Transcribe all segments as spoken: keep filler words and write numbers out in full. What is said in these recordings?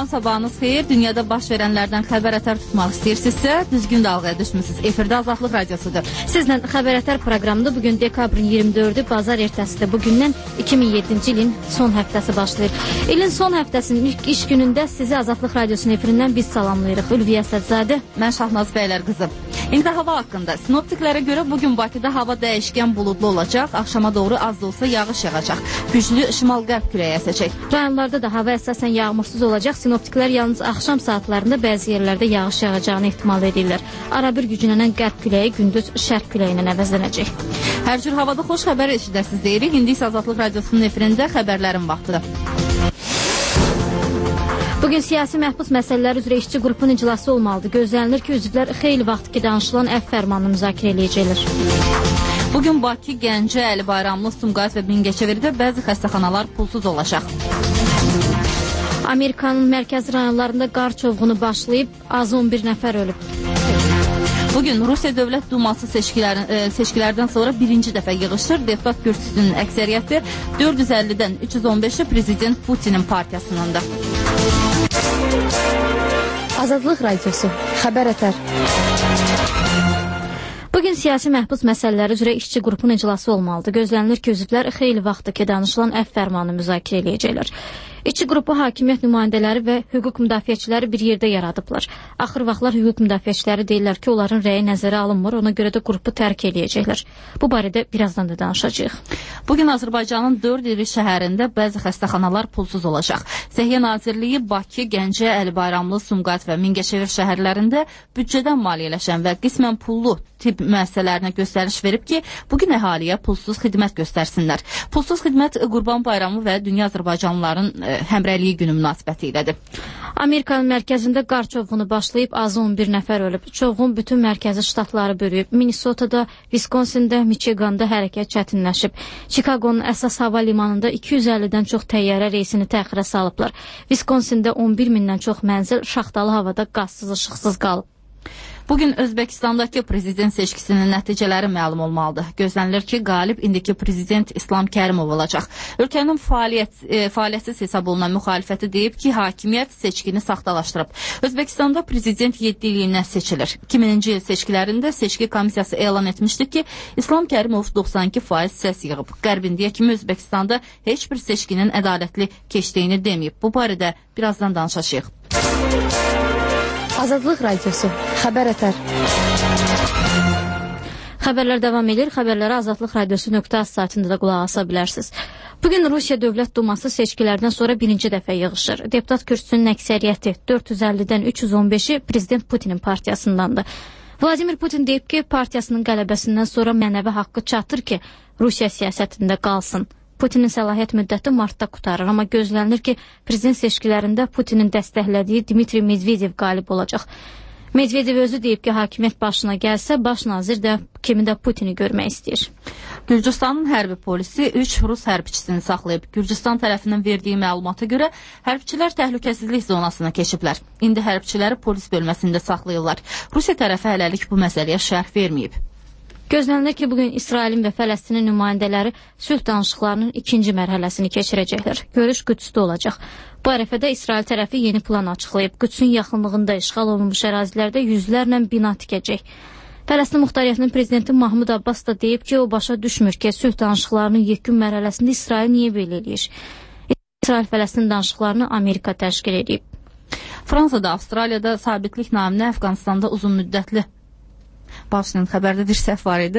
Salam, sabahınız xeyir. Dünyada baş verənlərdən xəbər-ətər tutmaq istəyirsinizsə, düzgün dalğaya düşmüsünüz. Efirdə Azadlıq Radiosudur. Sizlə xəbər-ətər proqramında bugün dekabrın iyirmi dördü bazar ertəsidir. Bugündən iki min yeddinci ilin son həftəsi başlayır. İlin son həftəsinin ilk iş günündə sizi Azadlıq Radiosunun efirindən biz salamlayırıq. Ülviyə Sədzadə. Mən Şahnaz Bəylər qızım. İndi hava haqqında. Sinoptiklərə görə bugün Bakıda hava dəyişkən buludlu olacaq. Axşama doğru az da olsa yağış yağacaq. Güclü şimal-qərb küləyi əsəcək. Rayonlarda da hava əsasən yağmursuz olacaq. Sinoptiklər yalnız axşam saatlarında bəzi yerlərdə yağış yağacağını ehtimal edirlər. Arabir güclənən qərb küləyi gündüz şərq küləyi ilə əvəzlənəcək. Hər cür havada xoş xəbər eşidəsiniz deyirik. İndi isə Azadlıq Radiosunun efirində xəbərlərin vaxtıdır. Bugün siyasi məhbus məsələləri üzrə işçi qrupun iclası olmalıdır. Gözlənilir ki, üzvlər xeyli vaxt ki danışılan əfv fərmanını müzakirə eləyəcəklər. Bugün Bakı, Gəncə, Əli Bayramlı, Sumqayıt və Mingəçevirdə bəzi xəstəxanalar pulsuz olacaq. Amerikanın mərkəzi rayonlarında qar çovğunu başlayıb, az on bir nəfər ölüb. Bugün Rusiya Dövlət Duması seçkilərin, e, seçkilərdən sonra birinci dəfə yığışır. Deputat kürsüsünün əksəriyyəti dörd yüz əllidən üç yüz on beşi Prezident Putinin partiyasınındır. Azadlıq Radiosu, xəbər-ətər. Bugün siyasi məhbus məsələləri üzrə işçi qrupun iclası olmalıdır. Gözlənilir ki, üzvlər xeyli vaxtı ki danışılan əfv fərmanını müzakirə eləyəcəklər. İşçi qrupu hakimiyyət nümayəndələri və hüquq müdafiəçiləri bir yerdə yaradıblar. Axır vaxtlar hüquq müdafiəçiləri deyirlər ki, onların rəyi nəzərə alınmır, ona görə də qrupu tərk eləyəcəklər. Bu barədə birazdan da danışacağıq. Bugün Azərbaycanın dörd iri şəhərində bəzi xəstəxanalar pulsuz olacaq. Səhiyyə Nazirliyi Bakı, Gəncə, Əli Bayramlı, Sumqayıt və Mingəçevir şəhərlərində büdcədən maliyyələşən və qismən pullu tibb müəssisələrinə göstəriş verib ki, bugün əhaliyə pulsuz xidmət göstərsinlər. Pulsuz xidmət Qurban Bayramı və Dünya Azərbaycanlıların həmrəyliyi günü münasibəti ilədir. Amerikanın mərkəzində qar çovğunu başlayıb, azı on bir nəfər ölüb. Çovğun bütün mərkəzi ştatları bürüyüb. Minnesota'da, Wisconsin'də, Michiganda hərəkət çətinləşib. Chicago'nun əsas hava limanında iki yüz əllidən çox təyyarə reysini təxirə salıblar. Wisconsin'də on bir mindən çox mənzil şaxtalı havada qazsız, işıqsız qalıb. Bugün Özbəkistandakı prezident seçkisinin nəticələri məlum olmalıdır. Gözlənilir ki, qalib indiki prezident İslam Kərimov olacaq. Ölkənin fəaliyyət, e, fəaliyyətsiz hesab olunan müxalifəti deyib ki, hakimiyyət seçkini saxtalaşdırıb. Özbəkistanda prezident yeddi illiyinə seçilir. iki mininci il seçkilərində seçki komissiyası elan etmişdi ki, İslam Kərimov doxsan iki faiz səs yığıb. Qərb indiyə kimi Özbəkistanda heç bir seçkinin ədalətli keçdiyini deməyib. Bu barədə birazdan danışacağıq. Azadlıq Radiosu, xəbər-ətər. Xəbərlər davam edir. Xəbərlərə Azadlıq Radiosu nöqtə az saytında da qulaq asa bilərsiniz. Bugün Rusiya Dövlət Duması seçkilərdən sonra birinci dəfə yığışır. Deputat kürsüsünün əksəriyyəti dörd yüz əllidən üç yüz on beşi Prezident Putinin partiyasındandır. Vladimir Putin deyib ki, partiyasının qələbəsindən sonra mənəvi haqqı çatır ki, Rusiya siyasətində qalsın. Putinin səlahiyyət müddəti martda qutarır, amma gözlənilir ki, prezident seçkilərində Putinin dəstəklədiyi Dmitri Medvedev qalib olacaq. Medvedev özü deyib ki, hakimiyyət başına gəlsə, baş nazir də kimi də Putini görmək istəyir. Gürcüstanın hərbi polisi üç Rus hərbiçisini saxlayıb. Gürcüstan tərəfindən verdiyi məlumata görə hərbiçilər təhlükəsizlik zonasına keçiblər. İndi hərbiçiləri polis bölməsində saxlayırlar. Rusiya tərəfi hələlik bu məsələyə şərh verməyib. Gözlənilir ki, bugün İsrailin və Fələstinin nümayəndələri sülh danışıqlarının ikinci mərhələsini keçirəcəklər. Görüş Qüdsdə olacaq. Bu ərəfədə İsrail tərəfi yeni plan açıqlayıb. Qüdsün yaxınlığında işğal olunmuş ərazilərdə yüzlərlə bina tikəcək. Fələstin Muxtariyyətinin prezidenti Mahmud Abbas da deyib ki, o başa düşmür ki, sülh danışıqlarının yekun mərhələsində İsrail niyə belə eləyir? İsrail-Fələstin danışıqlarını Amerika təşkil edib. Fransada, Avstraliyada sabitlik naminə Əfqanistanda uzun müddətli Başının xəbərdə bir səhv var idi.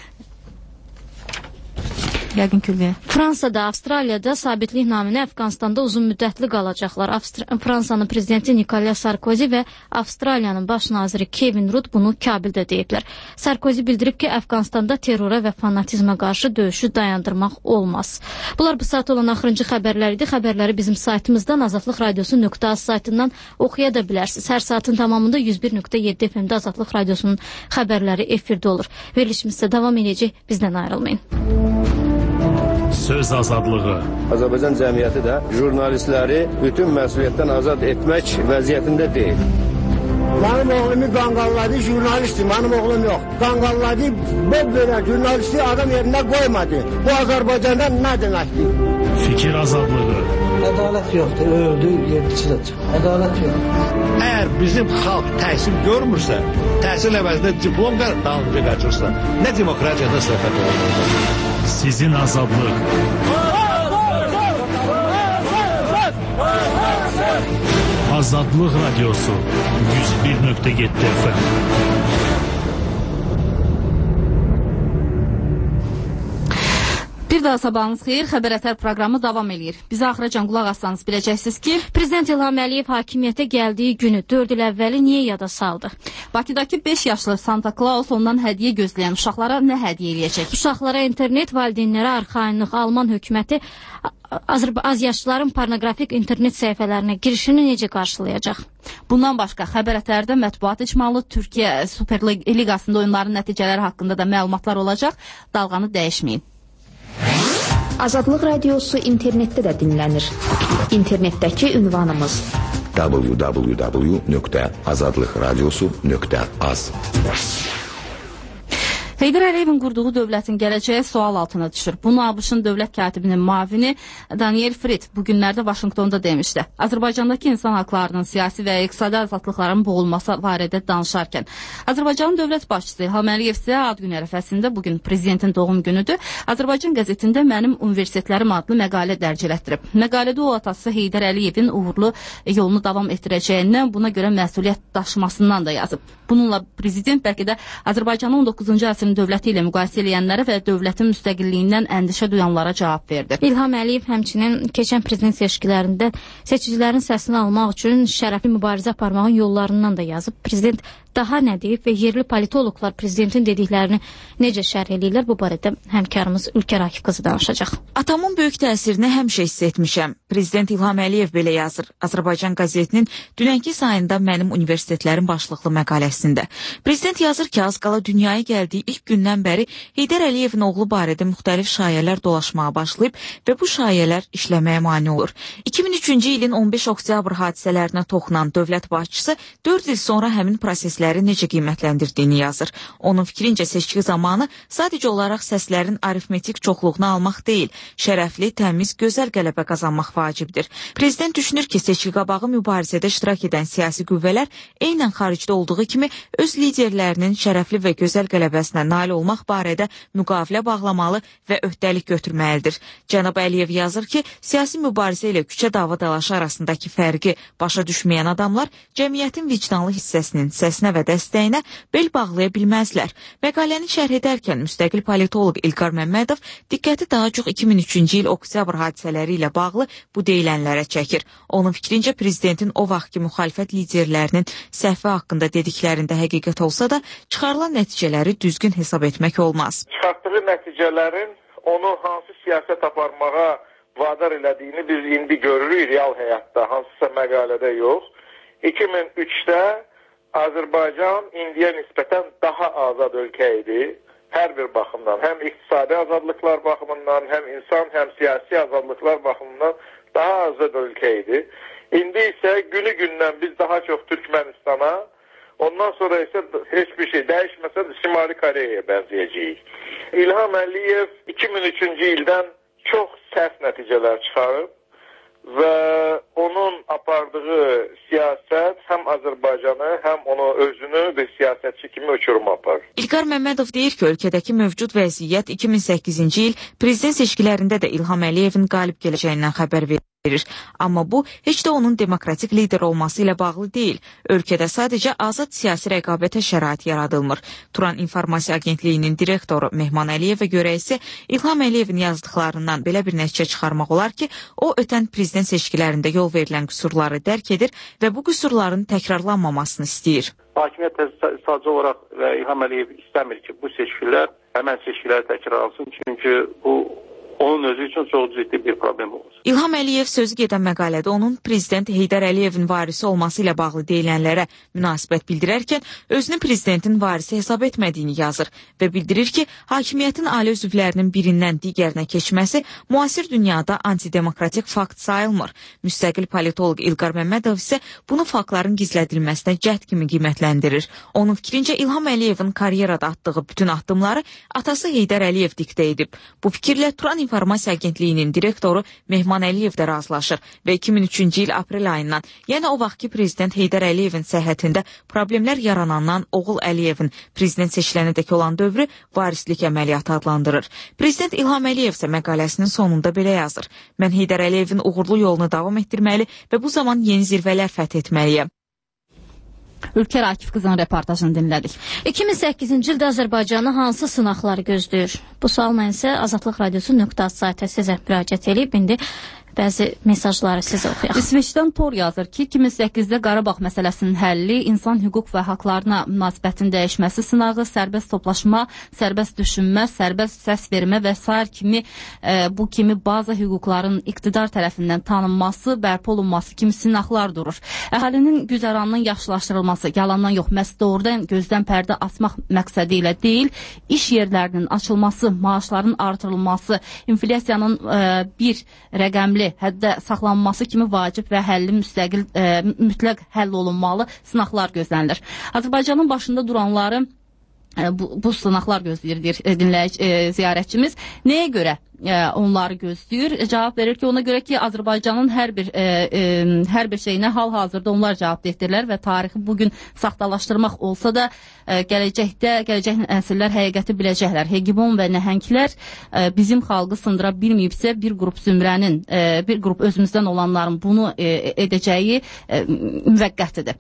Yəqin külliyə. Fransada, Avstraliyada sabitlik naminə Əfqanistanda uzun müddətli qalacaqlar. Avstra Fransanın prezidenti Nicolas Sarkozy və Avstraliyanın baş naziri Kevin Rudd bunu Kabildə deyiblər. Sarkozy bildirib ki, Əfqanistanda terrora və fanatizmə qarşı döyüşü dayandırmaq olmaz. Bunlar bu saat olan axırıncı xəbərlər idi. Xəbərləri bizim saytımızdan Azadlıq Radiosu nöqtə az saytından oxuya da bilərsiniz. Hər saatın tamamında yüz bir nöqtə yeddi F M-də Azadlıq Radiosunun xəbərləri efirdə olur. Verilişimizdə davam edəcək. Bizdən ayrılmayın. Söz azadlığı. Azərbaycan cəmiyyəti də jurnalistləri bütün məsuliyyətdən azad etmək vəziyyətində deyil. Mənim oğlumu qanqalladı, jurnalistdir, mənim oğlum yox. Qanqalladı, bu belə jurnalisti adam yerində qoymadı. Bu Azərbaycanda nə deməkdir? Fikir azadlığı. Ədalət yoxdur, öldü, yedisi də çıxır. Ədalət yoxdur. Əgər bizim xalq təhsil görmürsə, təhsil əvəzində diplom dalınca qaçırsa, nə demokratiyada söhbət olur? Sizin azadlıq. Azadlıq Radyosu yüz bir nöqtə yeddi F M. Bir daha sabahınız xeyir, Xəbər Ətər proqramı davam edir. Bizə axıracan qulaq assanız biləcəksiniz ki, Prezident İlham Əliyev hakimiyyətə gəldiyi günü dörd il əvvəli niyə yada saldı? Bakıdakı beş yaşlı Santa Claus ondan hədiyyə gözləyən uşaqlara nə hədiyyə eləyəcək? Uşaqlara internet, valideynlərə arxayınlıq, Alman hökuməti azyaşlıların pornoqrafik internet səhifələrinə girişini necə qarşılayacaq? Bundan başqa Xəbər Ətərdə mətbuat icmalı Türkiyə Super Liqasında oyunların nəticələri haqqında da məlumatlar olacaq. Dalğanı dəyişməyin. Azadlıq Radiosu internetdə də dinlənir. İnternetdəki ünvanımız w w w nöqtə azadlıq radiosu nöqtə az. Heydər Əliyevin qurduğu dövlətin gələcəyi sual altına düşür. Bunu ABŞ-ın dövlət katibinin müavini Daniel Frid bu günlərdə Vaşinqtonda demişdi. Azərbaycandakı insan haqlarının siyasi və iqtisadi azadlıqların boğulması barədə danışarkən. Azərbaycanın dövlət başçısı İlham Əliyev isə ad günü ərəfəsində bugün prezidentin doğum günüdür. Azərbaycan qəzetində Mənim Universitetlərim adlı məqalə dərc elətdirib. Məqalədə o atası Heydər Əliyevin uğurlu yolunu davam etdirəcəyindən, buna görə məsuliyyət daşımasından da yazıb. Bununla prezident bəlkə də Azərbaycanın on doqquzuncu əsrin dövləti ilə müqayisə edənlərə və dövlətin müstəqilliyindən əndişə duyanlara cavab verdi. İlham Əliyev həmçinin keçən prezident seçkilərində seçicilərin səsini almaq üçün şərəfli mübarizə aparmağın yollarından da yazıb. Prezident daha nə deyib və yerli politoloqlar prezidentin dediklərini necə şərh edirlər, bu barədə həmkarımız Ülkər Akif qızı danışacaq. Atamın böyük təsirini həmişə hiss etmişəm. Prezident İlham Əliyev belə yazır Azərbaycan qəzetinin dünənki sayında Mənim Universitetlərim başlıqlı məqaləsində. Prezident yazır ki, az qala dünyaya gəldiyi ilk gündən bəri Heydər Əliyevin oğlu barədə müxtəlif şayələr dolaşmağa başlayıb və bu şayələr işləməyə mane olur. iki min üçüncü ilin on beş oktyabr hadisələrinə toxunan dövlət başçısı dörd il sonra həmin prosesləri necə qiymətləndirdiyini yazır. Onun fikrincə seçki zamanı sadəcə olaraq səslərin aritmetik çoxluğunu almaq deyil, şərəfli, təmiz, gözəl qələbə qazanmaq vacibdir. Prezident düşünür ki, seçki qabağı mübarizədə iştirak edən siyasi qüvvələr eynən xaricdə olduğu kimi öz liderlərinin şərəfli və gözəl qələbəsinə nail olmaq barədə müqavilə bağlamalı və öhdəlik götürməlidir. Cənab Əliyev yazır ki, siyasi mübarizə ilə küçə dava dalaşı arasındakı fərqi başa düşməyən adamlar cəmiyyətin vicdanlı hissəsinin səsinə və dəstəyinə bel bağlaya bilməzlər. Məqaləni şərh edərkən müstəqil politoloq İlqar Məmmədov diqqəti daha çox iki min üçüncü il oktyabr hadisələri ilə bağlı bu deyilənlərə çəkir. Onun fikrincə prezidentin o vaxtki müxalifət liderlərinin səhvi haqqında dediklərində həqiqət olsa da, çıxarılan nəticələri düzgün hesab etmək olmaz. Çıxartdığı nəticələrin onu hansı siyasət aparmağa vadar elədiyini biz indi görürük real həyatda, hansısa məqalədə yox. iki min üçdə Azərbaycan indiyə nisbətən daha azad ölkə idi. Hər bir baxımdan, həm iqtisadi azadlıqlar baxımından, həm insan, həm siyasi azadlıqlar baxımından daha azad ölkə idi. İndi isə günü gündən biz daha çox Türkmənistana, ondan sonra isə heç bir şey dəyişməsə də Şimali Koreyaya bənzəyəcəyik. İlham Əliyev iki min üçüncü ildən çox sərt nəticələr çıxarıb və onun apardığı siyasət həm Azərbaycanı, həm onu özünü bir siyasətçi kimi uçuruma aparır. İlqar Məmmədov deyir ki, ölkədəki mövcud vəziyyət iki min səkkizinci il prezident seçkilərində də İlham Əliyevin qalib gələcəyindən xəbər verir. Amma bu, heç də onun demokratik lider olması ilə bağlı deyil. Ölkədə sadəcə azad siyasi rəqabətə şərait yaradılmır. Turan İnformasiya Agentliyinin direktoru Mehman Əliyevə görə isə İlham Əliyevin yazdıqlarından belə bir nəticə çıxarmaq olar ki, o ötən prezident seçkilərində yol verilən qüsurları dərk edir və bu qüsurların təkrarlanmamasını istəyir. Hakimiyyət sadəcə olaraq və İlham Əliyev istəmir ki, bu seçkilər həmən seçkilər təkrarlansın, çünki bu onun özü üçün çox ciddi bir problem olur. İlham Əliyev sözü gedən məqalədə onun prezident Heydər Əliyevin varisi olması ilə bağlı deyilənlərə münasibət bildirərkən özünü prezidentin varisi hesab etmədiyini yazır və bildirir ki, hakimiyyətin ali üzvlərinin birindən digərinə keçməsi müasir dünyada antidemokratik fakt sayılmır. Müstəqil politoloq İlqar Məmmədov isə bunu faktların gizlədilməsinə cəhd kimi qiymətləndirir. Onun fikrincə İlham Əliyevin karyerada atdığı bütün addımları atası Heydər Əliyev diktə edib. Bu fikirlə Turan İnformasiya Agentliyinin direktoru Mehman Əliyev də razılaşır və iki min üçüncü il aprel ayından, yəni o vaxtki prezident Heydər Əliyevin səhhətində problemlər yaranandan oğul Əliyevin prezident seçilənədək olan dövrü varislik əməliyyatı adlandırır. Prezident İlham Əliyev isə məqaləsinin sonunda belə yazır. Mən Heydər Əliyevin uğurlu yolunu davam etdirməli və bu zaman yeni zirvələr fəth etməliyəm. Ülker Akif qızın reportajını dinlədik. iki min səkkizinci ildə Azərbaycanı hansı sınaqlar gözləyir? Bu sualla isə Azadlıq Radiosu nöqtə saytə sizə müraciət edib. İndi bəzi mesajları sizə oxuyaq. İsveçdən Tor yazır ki, iki min səkkizdə Qarabağ məsələsinin həlli, insan hüquq və haqlarına münasibətin dəyişməsi sınağı, sərbəst toplaşma, sərbəst düşünmə, sərbəst səs vermə və sair kimi e, bu kimi bazı hüquqların iqtidar tərəfindən tanınması, bərpa olunması kimi sınaqlar durur. Əhalinin güzəranının yaxşılaşdırılması, yalandan yox, məhz doğrudan gözdən pərdə asmaq məqsədi ilə deyil, iş yerlərinin açılması, maaşların artırılması, inflyasiyanın e, bir rəqəmli həddə saxlanması kimi vacib və həlli müstəqil, e, mütləq həll olunmalı sınaqlar gözlənilir. Azərbaycanın başında duranları e, bu, bu sınaqlar gözləyir, deyir e, dinləyici, e, ziyarətçimiz. Nəyə görə e, onları gözləyir? E, cavab verir ki, ona görə ki, Azərbaycanın hər bir e, e, hər bir şeyinə hal-hazırda onlar cavab etdirlər və tarixi bugün saxtalaşdırmaq olsa da e, gələcəkdə, gələcək nəsillər həqiqəti biləcəklər. Hegemon və nəhənglər e, bizim xalqı sındıra bilməyibsə, bir qrup zümrənin, e, bir qrup özümüzdən olanların bunu e, edəcəyi e, müvəqqətidir.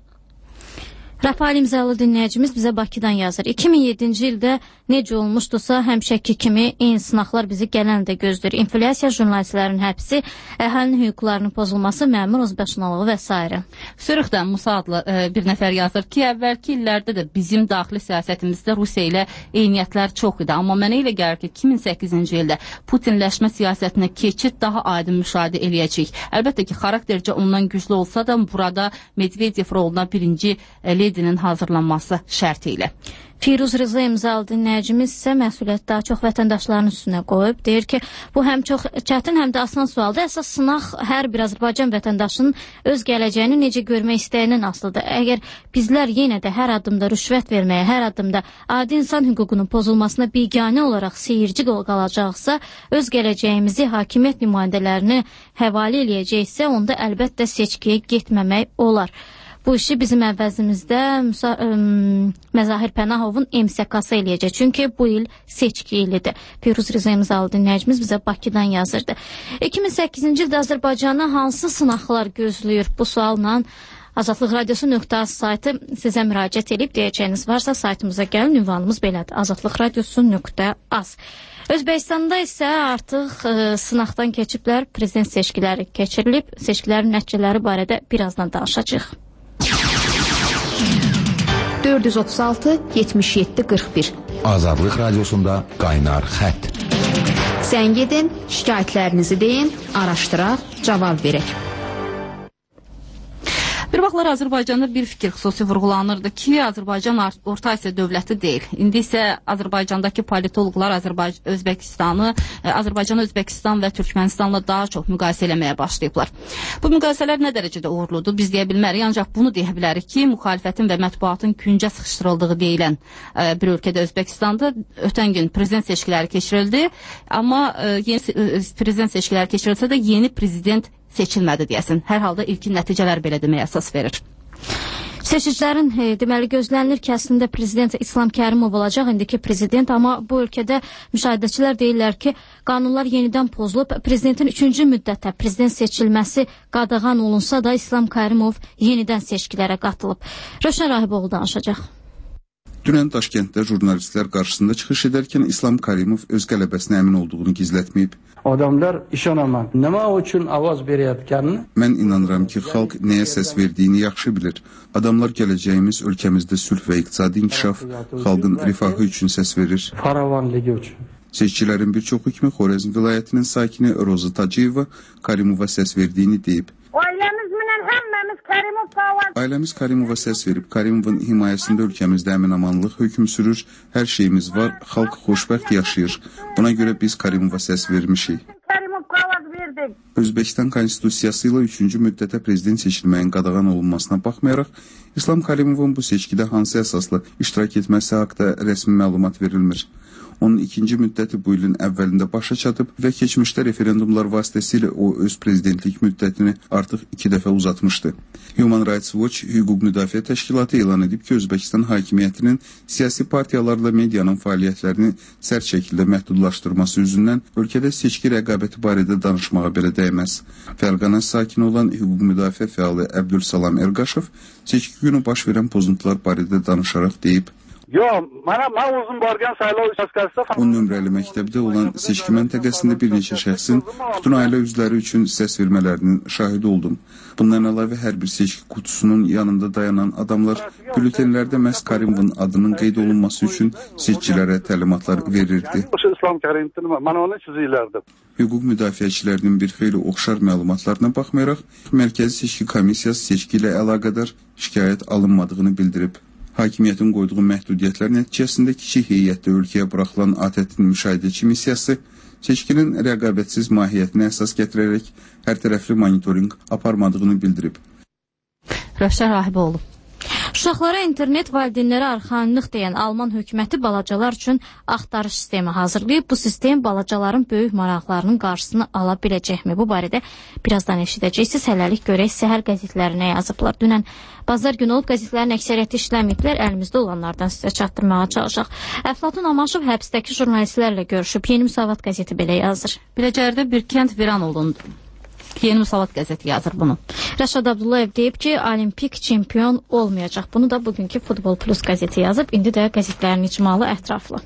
Rafael imzalı dinləyicimiz bizə Bakıdan yazır. iki min yeddinci ildə necə olmuşdusa, həmişəki kimi eyni sınaqlar bizi gələn də gözləyir. İnflyasiya, jurnalistlərin həbsi, əhalinin hüquqlarının pozulması, məmur özbaşınalığı və s. Sürüxdən Musa adlı e, bir nəfər yazır ki, əvvəlki illərdə də bizim daxili siyasətimizdə Rusiya ilə eyniyyətlər çox idi. Amma mənə elə gəlir ki, iki min səkkizinci ildə Putinləşmə siyasətinə keçid daha aydın müşahidə eləyəcək. Əlbəttə ki, xaraktercə ondan güclü olsa da burada Medvedev roluna birinci e, Ledinin hazırlanması şərti ilə. Firuz Rıza imzalı dinləyicimiz isə məsuliyyət daha çox vətəndaşların üstünə qoyub. Deyir ki, bu həm çox çətin, həm də asan sualdır. Əsas sınaq hər bir Azərbaycan vətəndaşının öz gələcəyini necə görmək istəyindən asılıdır. Əgər bizlər yenə də hər addımda rüşvət verməyə, hər addımda adi insan hüququnun pozulmasına biganə olaraq seyirci qalacaqsa, öz gələcəyimizi hakimiyyət nümayəndələrini həvalə eləyəcəksə, onda əlbəttə seçkiyə getməmək olar. Bu işi bizim əvəzimizdə Musa, ə, Məzahir Pənahovun M S K-sı eləyəcək. Çünki bu il seçki ilidir. Firuz Rıza imzalı dinləyicimiz bizə Bakıdan yazırdı. iki min səkkizinci ildə Azərbaycana hansı sınaqlar gözləyir? Bu sualla Azadlıq Radiosu nöqtə saytı sizə müraciət edib, deyəcəyiniz varsa saytımıza gəlin, ünvanımız belədir. Azadlıq Radiosu nöqtə az. Özbəkistanda isə artıq ə, sınaqdan keçiblər, prezident seçkiləri keçirilib. Seçkilərin nəticələri barədə birazdan danışacağıq. dörd yüz otuz altı yetmiş yeddi qırx bir Azadlıq Radiosunda qaynar xətt. Zəng edin, şikayətlərinizi deyin, araşdıraq, cavab verək. Bir vaxtlar Azərbaycanda bir fikir xüsusi vurğulanırdı ki, Azərbaycan Orta Asiya dövləti deyil. İndi isə Azərbaycandakı politoloqlar Azərbaycan, Özbəkistanı, Azərbaycan, Özbəkistan və Türkmenistanla daha çox müqayisə eləməyə başlayıblar. Bu müqayisələr nə dərəcədə uğurludur? Biz deyə bilmərik, ancaq bunu deyə bilərik ki, müxalifətin və mətbuatın küncə sıxışdırıldığı deyilən bir ölkədə Özbəkistanda ötən gün prezident seçkiləri keçirildi. Amma yeni prezident seçkiləri keçirilsə də yeni prezident seçilmədi deyəsin. Hər halda ilkin nəticələr belə deməyə əsas verir. Seçicilərin e, deməli gözlənilir ki, əslində prezident İslam Kərimov olacaq, indiki prezident, amma bu ölkədə müşahidəçilər deyirlər ki, qanunlar yenidən pozulub, prezidentin üçüncü müddətə prezident seçilməsi qadağan olunsa da İslam Kərimov yenidən seçkilərə qatılıb. Rövşən Rahiboğlu danışacaq. Dünən Daşkənddə jurnalistlər qarşısında çıxış edərkən İslam Kərimov öz qələbəsinə əmin olduğunu gizlətməyib. Adamlar işanaman, nə üçün avaz verəyətkənini? Mən inanıram ki, xalq nəyə səs verdiyini yaxşı bilir. Adamlar gələcəyimiz ölkəmizdə sülh və iqtisadi inkişaf, xalqın rifahı üçün səs verir. Faravanlığı üçün. Seçkilərin bir çoxu kimi Xorezm vilayətinin sakini Roza Tacıyeva Kərimova səs verdiyini deyib. Ailəmiz Kərimova səs verib. Kərimovun himayəsində ölkəmizdə əmin-amanlıq hökm sürür, hər şeyimiz var, xalq xoşbəxt yaşayır. Buna görə biz Kərimova səs vermişik. Özbəkistan konstitusiyası ilə üçüncü müddətə prezident seçilməyin qadağan olunmasına baxmayaraq, İslam Kərimovun bu seçkidə hansı əsasla iştirak etməsi haqda rəsmi məlumat verilmir. Onun ikinci müddəti bu ilin əvvəlində başa çatıb və keçmişdə referendumlar vasitəsilə o öz prezidentlik müddətini artıq iki dəfə uzatmışdı. Human Rights Watch hüquq müdafiə təşkilatı elan edib ki, Özbəkistan hakimiyyətinin siyasi partiyalarla medianın fəaliyyətlərini sərt şəkildə məhdudlaşdırması üzündən ölkədə seçki rəqabəti barədə danışmağa belə dəyməz. Fərqana sakini olan hüquq müdafiə fəalı Əbdülsalam Erqaşov seçki günü baş verən pozuntular barədə danışaraq deyib. Yox, mənə mən uzun bargan saylov участкasında on nömrəli məktəbdə olan seçki məntəqəsində bir neçə şəxsin bütün ailə üzvləri üçün səs vermələrinin şahidi oldum. Bundan əlavə hər bir seçki qutusunun yanında dayanan adamlar bültenlərdə məhz Karimovun adının qeyd olunması üçün seçicilərə təlimatlar verirdi. İslam Kərimovun mən onu çizirlərdim. Hüquq müdafiəçilərinin bir xeyli oxşar məlumatlarına baxmayaraq, Mərkəzi Seçki Komissiyası seçki ilə əlaqədar şikayət alınmadığını bildirib. Hakimiyyətin qoyduğu məhdudiyyətlər nəticəsində kiçik heyətdə ölkəyə buraxılan ATƏT-in müşahidəçi missiyası seçkinin rəqabətsiz mahiyyətinə əsas gətirərək hər tərəfli monitorinq aparmadığını bildirib. Rəşər Rahiboğlu. Uşaqlara internet valideynlərə arxainlıq deyən Alman hökuməti balacalar üçün axtarış sistemi hazırlayıb. Bu sistem balacaların böyük maraqlarının qarşısını ala biləcəkmi? Bu barədə birazdan eşidəcəksiniz. Hələlik görək səhər qəzetlərinə yazıblar. Dünən bazar günü olub qəzetlərin əksəriyyəti işləməyiblər. Əlimizdə olanlardan sizə çatdırmağa çalışaq. Əflatun Amaşov həbsdəki jurnalistlərlə görüşüb. Yeni Müsavat qəzeti belə yazır. Biləcərdə bir kənd viran olundu. Yeni Müsavat qəzeti yazır bunu. Rəşad Abdullayev deyib ki, olimpik çempion olmayacaq. Bunu da bugünkü Futbol Plus qəzeti yazıb. İndi də qəzetlərin icmalı ətraflı.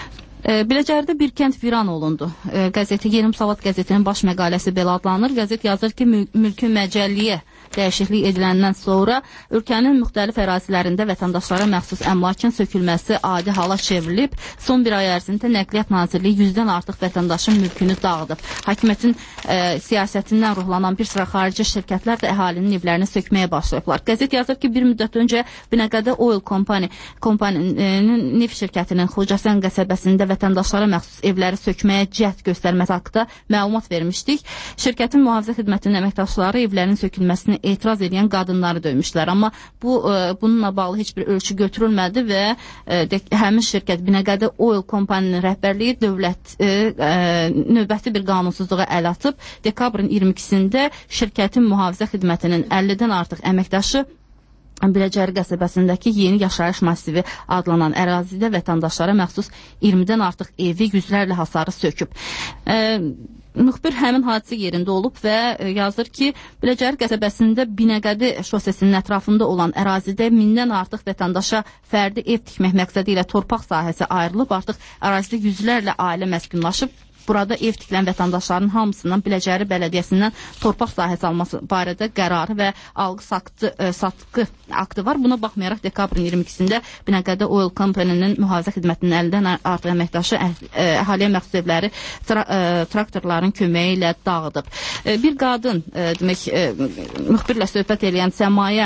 Biləcərdə bir kənd viran olundu. Qəzeti Yeni Müsavat qəzetinin baş məqaləsi belə adlanır. Qəzet yazır ki, mülkü məcəlliyə dəyişiklik ediləndən sonra ölkənin müxtəlif ərazilərində vətəndaşlara məxsus əmlakın sökülməsi adi hala çevrilib. Son bir ay ərzində Nəqliyyat Nazirliyi yüzdən artıq vətəndaşın mülkünü dağıdıb. Hakimiyyətin e, siyasətindən ruhlanan bir sıra xarici şirkətlər də əhalinin evlərini sökməyə başlayıblar. Qəzet yazır ki, bir müddət öncə Binəqədi Oil Company kompaniyinin neft şirkətinin Xocasən qəsəbəsində vətəndaşlara məxsus evləri sökməyə cəhd göstərməsi haqqında məlumat vermişdik. Şirkətin mühafizə xidmətinin əməkdaşları evlərin sökülməsini etiraz edən qadınları döymüşlər. Amma bu e, bununla bağlı heç bir ölçü götürülmədi və e, de, həmin şirkət Binəqədi Oil Company-nin rəhbərliyi dövlət e, e, növbəti bir qanunsuzluğa əl atıb. Dekabrın iyirmi ikisində şirkətin mühafizə xidmətinin əllidən artıq əməkdaşı Biləcəri qəsəbəsindəki yeni yaşayış massivi adlanan ərazidə vətəndaşlara məxsus iyirmidən artıq evi yüzlərlə hasarı söküb. E, Müxbir həmin hadisə yerində olub və yazır ki, Biləcəri qəsəbəsində Binəqədi şosesinin ətrafında olan ərazidə mindən artıq vətəndaşa fərdi ev tikmək məqsədi ilə torpaq sahəsi ayrılıb. Artıq ərazidə yüzlərlə ailə məskunlaşıb. Burada ev tikilən vətəndaşların hamısından Biləcəri Bələdiyyəsindən torpaq sahəsi alması barədə qərarı və alqı saktı, e, satqı aktı var. Buna baxmayaraq dekabrın iyirmi ikisində Binəqədi Oil Company-nin mühafizə xidmətinin əlindən artıq əməkdaşı əhaliyə məxsus evləri tra e, traktorların köməyi ilə dağıdıb. E, bir qadın e, demək e, müxbirlə söhbət edən Səmayə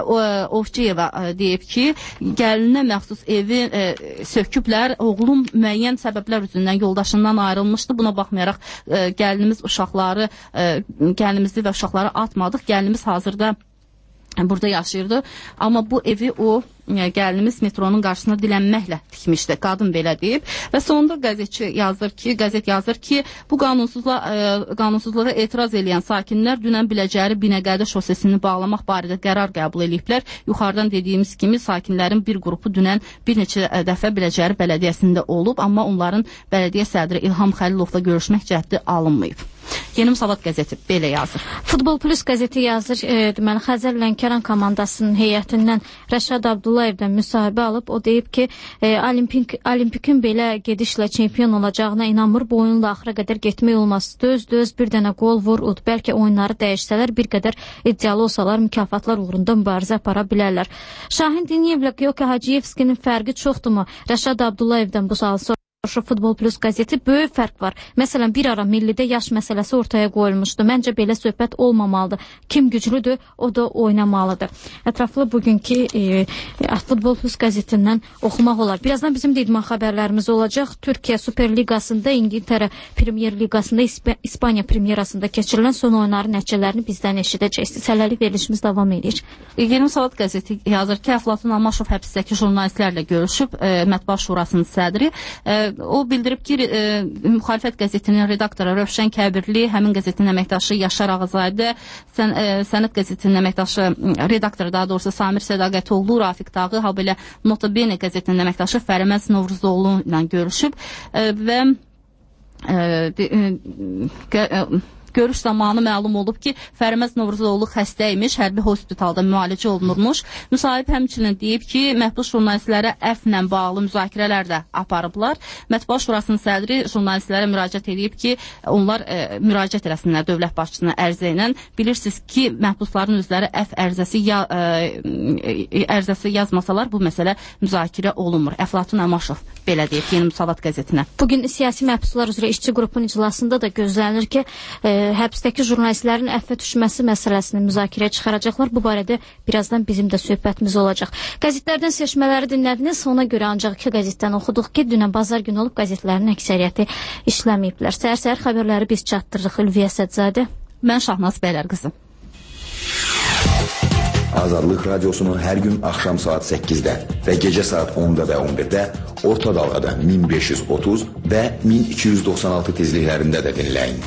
Ovçiyeva deyib ki, gəlinə məxsus evi e, söküblər. Oğlum müəyyən səbəblər üzündən yoldaşından ayrılmışdı. Buna baxmayaraq e, gəlinimiz uşaqları, e, gəlinimizi və uşaqları atmadıq. Gəlinimiz hazırda burada yaşayırdı. Amma bu evi o gəlinimiz metronun qarşısına dilənməklə tikmişdi. Qadın belə deyib. Və sonunda qəzetçi yazır ki, qəzet yazır ki, bu qanunsuzluğa, e, qanunsuzluğa etiraz edən sakinlər dünən Biləcəri Binəqədi şosesini bağlamaq barədə qərar qəbul ediblər. Yuxarıdan dediyimiz kimi sakinlərin bir qrupu dünən bir neçə dəfə Biləcəri Bələdiyyəsində olub, amma onların bələdiyyə sədri İlham Xəlilovla görüşmək cəhdi alınmayıb. Yeni Müsavat qəzeti belə yazır. Futbol Plus qəzeti yazır. E, deməli Xəzər Lənkəran komandasının heyətindən Rəşad Abdullayevdən müsahibə alıb. O deyib ki, e, olimpik, olimpikin belə gedişlə çempion olacağına inanmır. Bu oyunla axıra qədər getmək olmaz. Döz-döz bir dənə qol vur, ud. Bəlkə oyunları dəyişsələr, bir qədər iddialı olsalar, mükafatlar uğrunda mübarizə apara bilərlər. Şahin Diniyevlə Yoki Hacıyevskinin fərqi çoxdurmu? Rəşad Abdullayevdən bu sualı sor. Futbol Plus qəzeti böyük fərq var. Məsələn, bir ara millidə yaş məsələsi ortaya qoyulmuşdu. Məncə belə söhbət olmamalıdır. Kim güclüdür, o da oynamalıdır. Ətraflı bugünkü e, Futbol Plus qəzetindən oxumaq olar. Birazdan bizim də idman xəbərlərimiz olacaq. Türkiyə Super Liqasında, İngiltərə Premier Liqasında, İsp İspaniya Premierasında keçirilən son oyunların nəticələrini bizdən eşidəcəksiniz. Hələlik verilişimiz davam edir. Yeni Müsavat qəzeti yazır ki, Əflatun Amaşov həbsdəki jurnalistlərlə görüşüb, e, Mətbuat Şurasının sədri. E, o bildirib ki, e, müxalifət qəzetinin redaktoru Rövşən Kəbirli, həmin qəzetin əməkdaşı Yaşar Ağazadə, sən, e, Sənət qəzetinin əməkdaşı, redaktoru daha doğrusu Samir Sədaqətoğlu, Rafiq Dağı, ha belə Nota Bene qəzetinin əməkdaşı Fərəməz Novruzoğlu ilə görüşüb e, və e, de, e, görüş zamanı məlum olub ki, Fərəməz Novruzoğlu xəstəymiş, hərbi hospitalda müalicə olunurmuş. Müsahib həmçinin deyib ki, məhbus jurnalistlərə əfvlə bağlı müzakirələr də aparıblar. Mətbuat Şurasının sədri jurnalistlərə müraciət edib ki, onlar e, müraciət eləsinlər dövlət başçısına ərizə ilə. Bilirsiniz ki, məhbusların özləri əf ərizəsi, ya, e, ərizəsi yazmasalar bu məsələ müzakirə olunmur. Əflatun Əmaşov belə deyib Yeni Müsavat qəzetinə. Bugün siyasi məhbuslar üzrə işçi qrupun iclasında da gözlənilir ki, e, həbsdəki jurnalistlərin əffə düşməsi məsələsini müzakirəyə çıxaracaqlar. Bu barədə birazdan bizim də söhbətimiz olacaq. Qəzetlərdən seçmələri dinlədiniz. Ona görə ancaq iki qəzetdən oxuduq ki, dünən bazar günü olub qəzetlərin əksəriyyəti işləməyiblər. Səhər-səhər xəbərləri biz çatdırırıq. Ülviyə Sədzadə. Mən Şahnaz Bəylər qızı. Azadlıq Radiosu'nu hər gün axşam saat səkkizdə və gecə saat onda və on birdə orta dalğada min beş yüz otuz və min iki yüz doxsan altı tezliklərində də dinləyin.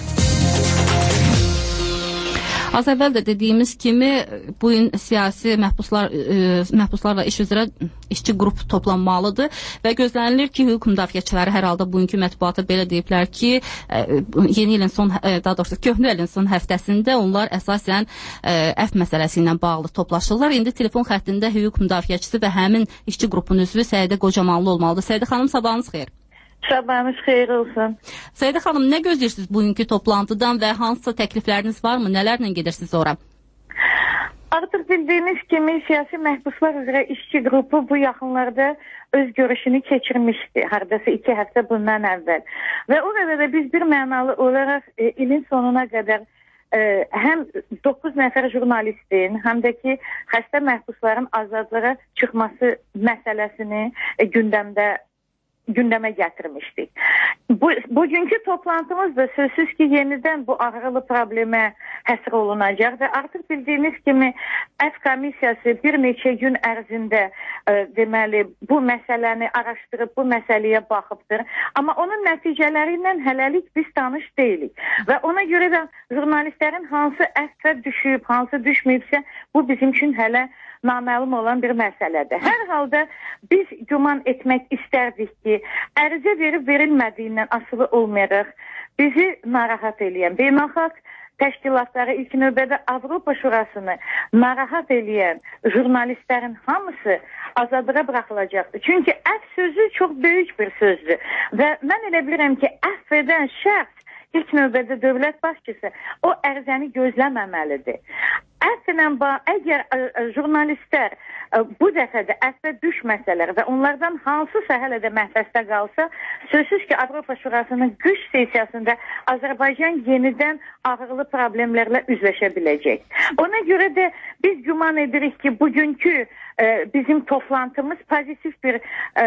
Az əvvəl də dediyimiz kimi bu gün siyasi məhbuslar, e, məhbuslarla iş üzrə işçi qrup toplanmalıdır və gözlənilir ki, hüquq müdafiəçiləri hər halda bugünkü mətbuata belə deyiblər ki, e, yeni ilin son, e, daha doğrusu köhnə ilin son həftəsində onlar əsasən e, əf məsələsi ilə bağlı toplaşırlar. İndi telefon xəttində hüquq müdafiəçisi və həmin işçi qrupun üzvü Səidə Qocamanlı olmalıdır. Səidə xanım, sabahınız xeyir. Sabahınız xeyir olsun. Səidə xanım, nə gözləyirsiniz bugünkü toplantıdan və hansısa təklifləriniz varmı? Nələrlə gedirsiniz ora? Artıq bildiyiniz kimi siyasi məhbuslar üzrə işçi qrupu bu yaxınlarda öz görüşünü keçirmişdi. Hardasa iki həftə bundan əvvəl. Və orada da biz bir mənalı olaraq e, ilin sonuna qədər e, həm doqquz nəfər jurnalistin, həm də ki xəstə məhbusların azadlığa çıxması məsələsini e, gündəmdə gündəmə gətirmişdik. Bu, bugünkü toplantımız da sözsüz ki, yenidən bu ağrılı problemə həsr olunacaq və artıq bildiyiniz kimi əf komissiyası bir neçə gün ərzində e, deməli bu məsələni araşdırıb, bu məsələyə baxıbdır. Amma onun nəticələri ilə hələlik biz tanış deyilik. Və ona görə də jurnalistlərin hansı əfvə düşüb, hansı düşməyibsə, bu bizim üçün hələ naməlum olan bir məsələdir. Hər halda biz güman etmək istərdik ki, ərizə verib verilmədiyindən asılı olmayaraq bizi narahat eləyən beynəlxalq təşkilatları, ilk növbədə Avropa Şurasını narahat eləyən jurnalistlərin hamısı azadlığa buraxılacaqdır. Çünki əf sözü çox böyük bir sözdür və mən elə bilirəm ki, əff edən şəxs ilk növbədə dövlət başçısı o ərizəni gözləməməlidir. Əslən, əgər ə, ə, jurnalistlər ə, bu dəfə də əfvə düşməsələr və onlardan hansısa hələ də məhbəsdə qalsa, sözsüz ki, Avropa Şurasının qış sesiyasında Azərbaycan yenidən ağırlı problemlərlə üzləşə biləcək. Ona görə də biz güman edirik ki, bugünkü ə, bizim toplantımız pozitiv bir ə,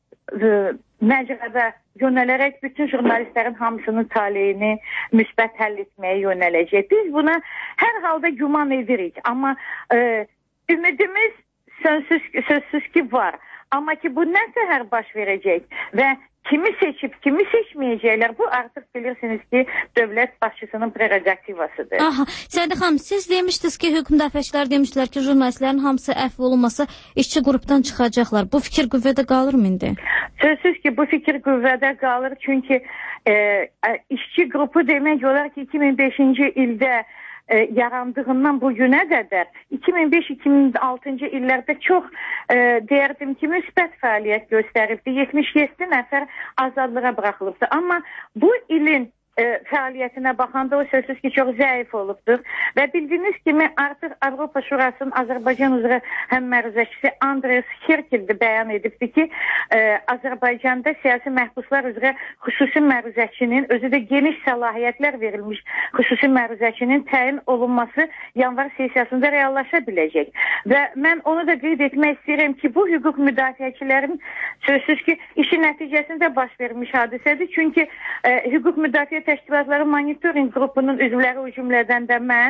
məcrada yönələrək bütün jurnalistlərin hamısının taleyini müsbət həll etməyə yönələcək. Biz buna hər halda güman edirik. Amma e, ümidimiz sözsüz, sözsüz ki var. Amma ki bu nə səhər baş verəcək və kimi seçib, kimi seçməyəcəklər, bu artıq bilirsiniz ki, dövlət başçısının prerogativasıdır. Aha, Səidə xanım, siz demişdiniz ki, hüquq müdafiəçilər demişdilər ki, jurnalistlərin hamısı əfv olunmasa işçi qrupdan çıxacaqlar. Bu fikir qüvvədə qalırmı indi? Sözsüz ki, bu fikir qüvvədə qalır, çünki e, işçi qrupu demək olar ki, iki min beşinci ildə E, yarandığından bu günə qədər iki min beş iki min altıncı illərdə çox e, deyərdim ki, müsbət fəaliyyət göstəribdi. yetmiş yeddi nəfər azadlığa buraxılıbdı. Amma bu ilin e, fəaliyyətinə baxanda o sözsüz ki, çox zəif olubdur. Və bildiyiniz kimi artıq Avropa Şurasının Azərbaycan üzrə həm məruzəçisi Andres Herkel də bəyan edibdi ki, e, Azərbaycanda siyasi məhbuslar üzrə xüsusi məruzəçinin, özü də geniş səlahiyyətlər verilmiş xüsusi məruzəçinin təyin olunması yanvar sesiyasında reallaşa biləcək. Və mən onu da qeyd etmək istəyirəm ki, bu hüquq müdafiəçilərin sözsüz ki, işin nəticəsində baş vermiş hadisədir. Çünki e, hüquq müdafiə təşkilatları monitoring qrupunun üzvləri o cümlədən də mən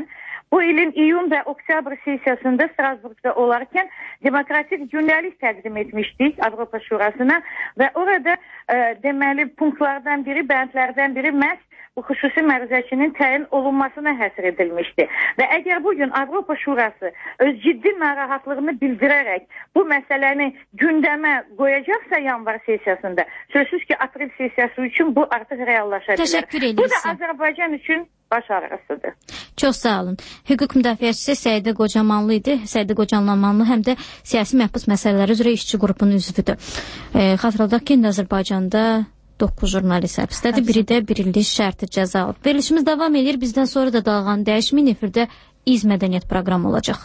bu ilin iyun və oktyabr sessiyasında Strasburgda olarkən demokratik gündəlik təqdim etmişdik Avropa Şurasına və orada e, deməli punktlardan biri, bəndlərdən biri məhz bu xüsusi məruzəçinin təyin olunmasına həsr edilmişdi. Və əgər bugün Avropa Şurası öz ciddi narahatlığını bildirərək bu məsələni gündəmə qoyacaqsa yanvar sessiyasında, sözsüz ki, aprel sessiyası üçün bu artıq reallaşa bilər. Təşəkkür edirəm. Bu da Azərbaycan üçün baş ağrısıdır. Çox sağ olun. Hüquq müdafiəçisi Səidə Qocamanlı idi. Səidə Qocamanlı həm də siyasi məhbus məsələləri üzrə işçi qrupunun üzvüdür. E, xatırladaq ki, Azərbaycanda doqquz jurnalist həbsdədir, biri də bir illik şərti cəza alıb. Verilişimiz davam edir. Bizdən sonra da Dalğan dəyişmin efirdə İz Mədəniyyət proqramı olacaq.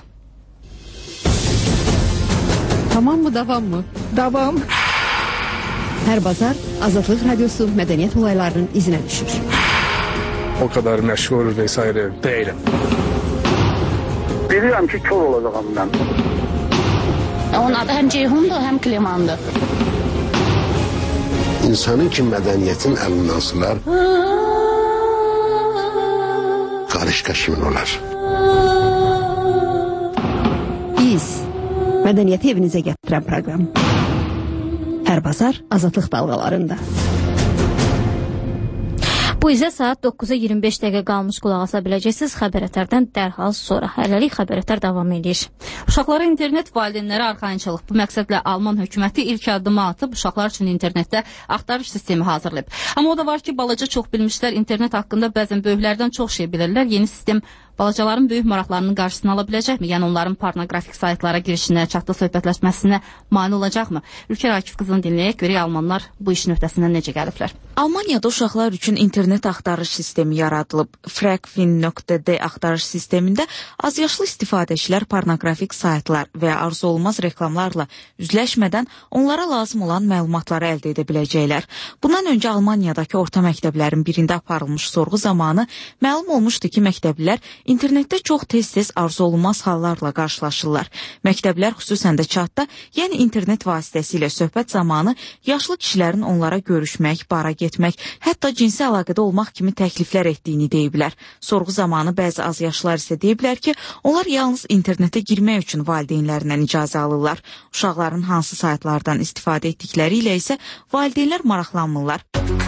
Tamam mı, davam mı? Davam. Hər bazar Azadlıq Radiosu mədəniyyət olaylarının izinə düşür. O kadar məşğul vesaire değilim. Bilirəm ki, kör olacağım mən. Onun adı həm Ceyhundur, həm Klemandır. İnsanın ki mədəniyyətin əlindən sılar, qarışqa kimin olar? Biz mədəniyyəti evinizə gətirən proqram. Hər bazar Azadlıq dalğalarında. Bu izə saat doqquza iyirmi beş dəqiqə qalmış qulaq asa biləcəksiniz. Xəbər ətərdən dərhal sonra. Hələlik xəbər ətər davam edir. Uşaqlara internet valideynləri arxayınçılıq. Bu məqsədlə Alman hökuməti ilk addımı atıb uşaqlar üçün internetdə axtarış sistemi hazırlayıb. Amma o da var ki, balaca çox bilmişlər internet haqqında bəzən böyüklərdən çox şey bilirlər. Yeni sistem balacaların böyük maraqlarının qarşısını ala biləcəkmi? Yəni onların pornoqrafik saytlara girişinə, çatda söhbətləşməsinə mane olacaqmı? Ülkər Akif qızını dinləyək, görək almanlar bu işin öhdəsindən necə gəliblər. Almaniyada uşaqlar üçün internet axtarış sistemi yaradılıb. fragfin nöqtə d axtarış sistemində azyaşlı istifadəçilər pornoqrafik saytlar və arzu olmaz reklamlarla üzləşmədən onlara lazım olan məlumatları əldə edə biləcəklər. Bundan öncə Almaniyadakı orta məktəblərin birində aparılmış sorğu zamanı məlum olmuşdu ki, məktəblilər internetdə çox tez-tez arzu olunmaz hallarla qarşılaşırlar. Məktəblər xüsusən də çatda, yəni internet vasitəsilə söhbət zamanı yaşlı kişilərin onlara görüşmək, bara getmək, hətta cinsi əlaqədə olmaq kimi təkliflər etdiyini deyiblər. Sorğu zamanı bəzi azyaşlılar isə deyiblər ki, onlar yalnız internetə girmək üçün valideynlərindən icazə alırlar. Uşaqların hansı saytlardan istifadə etdikləri ilə isə valideynlər maraqlanmırlar.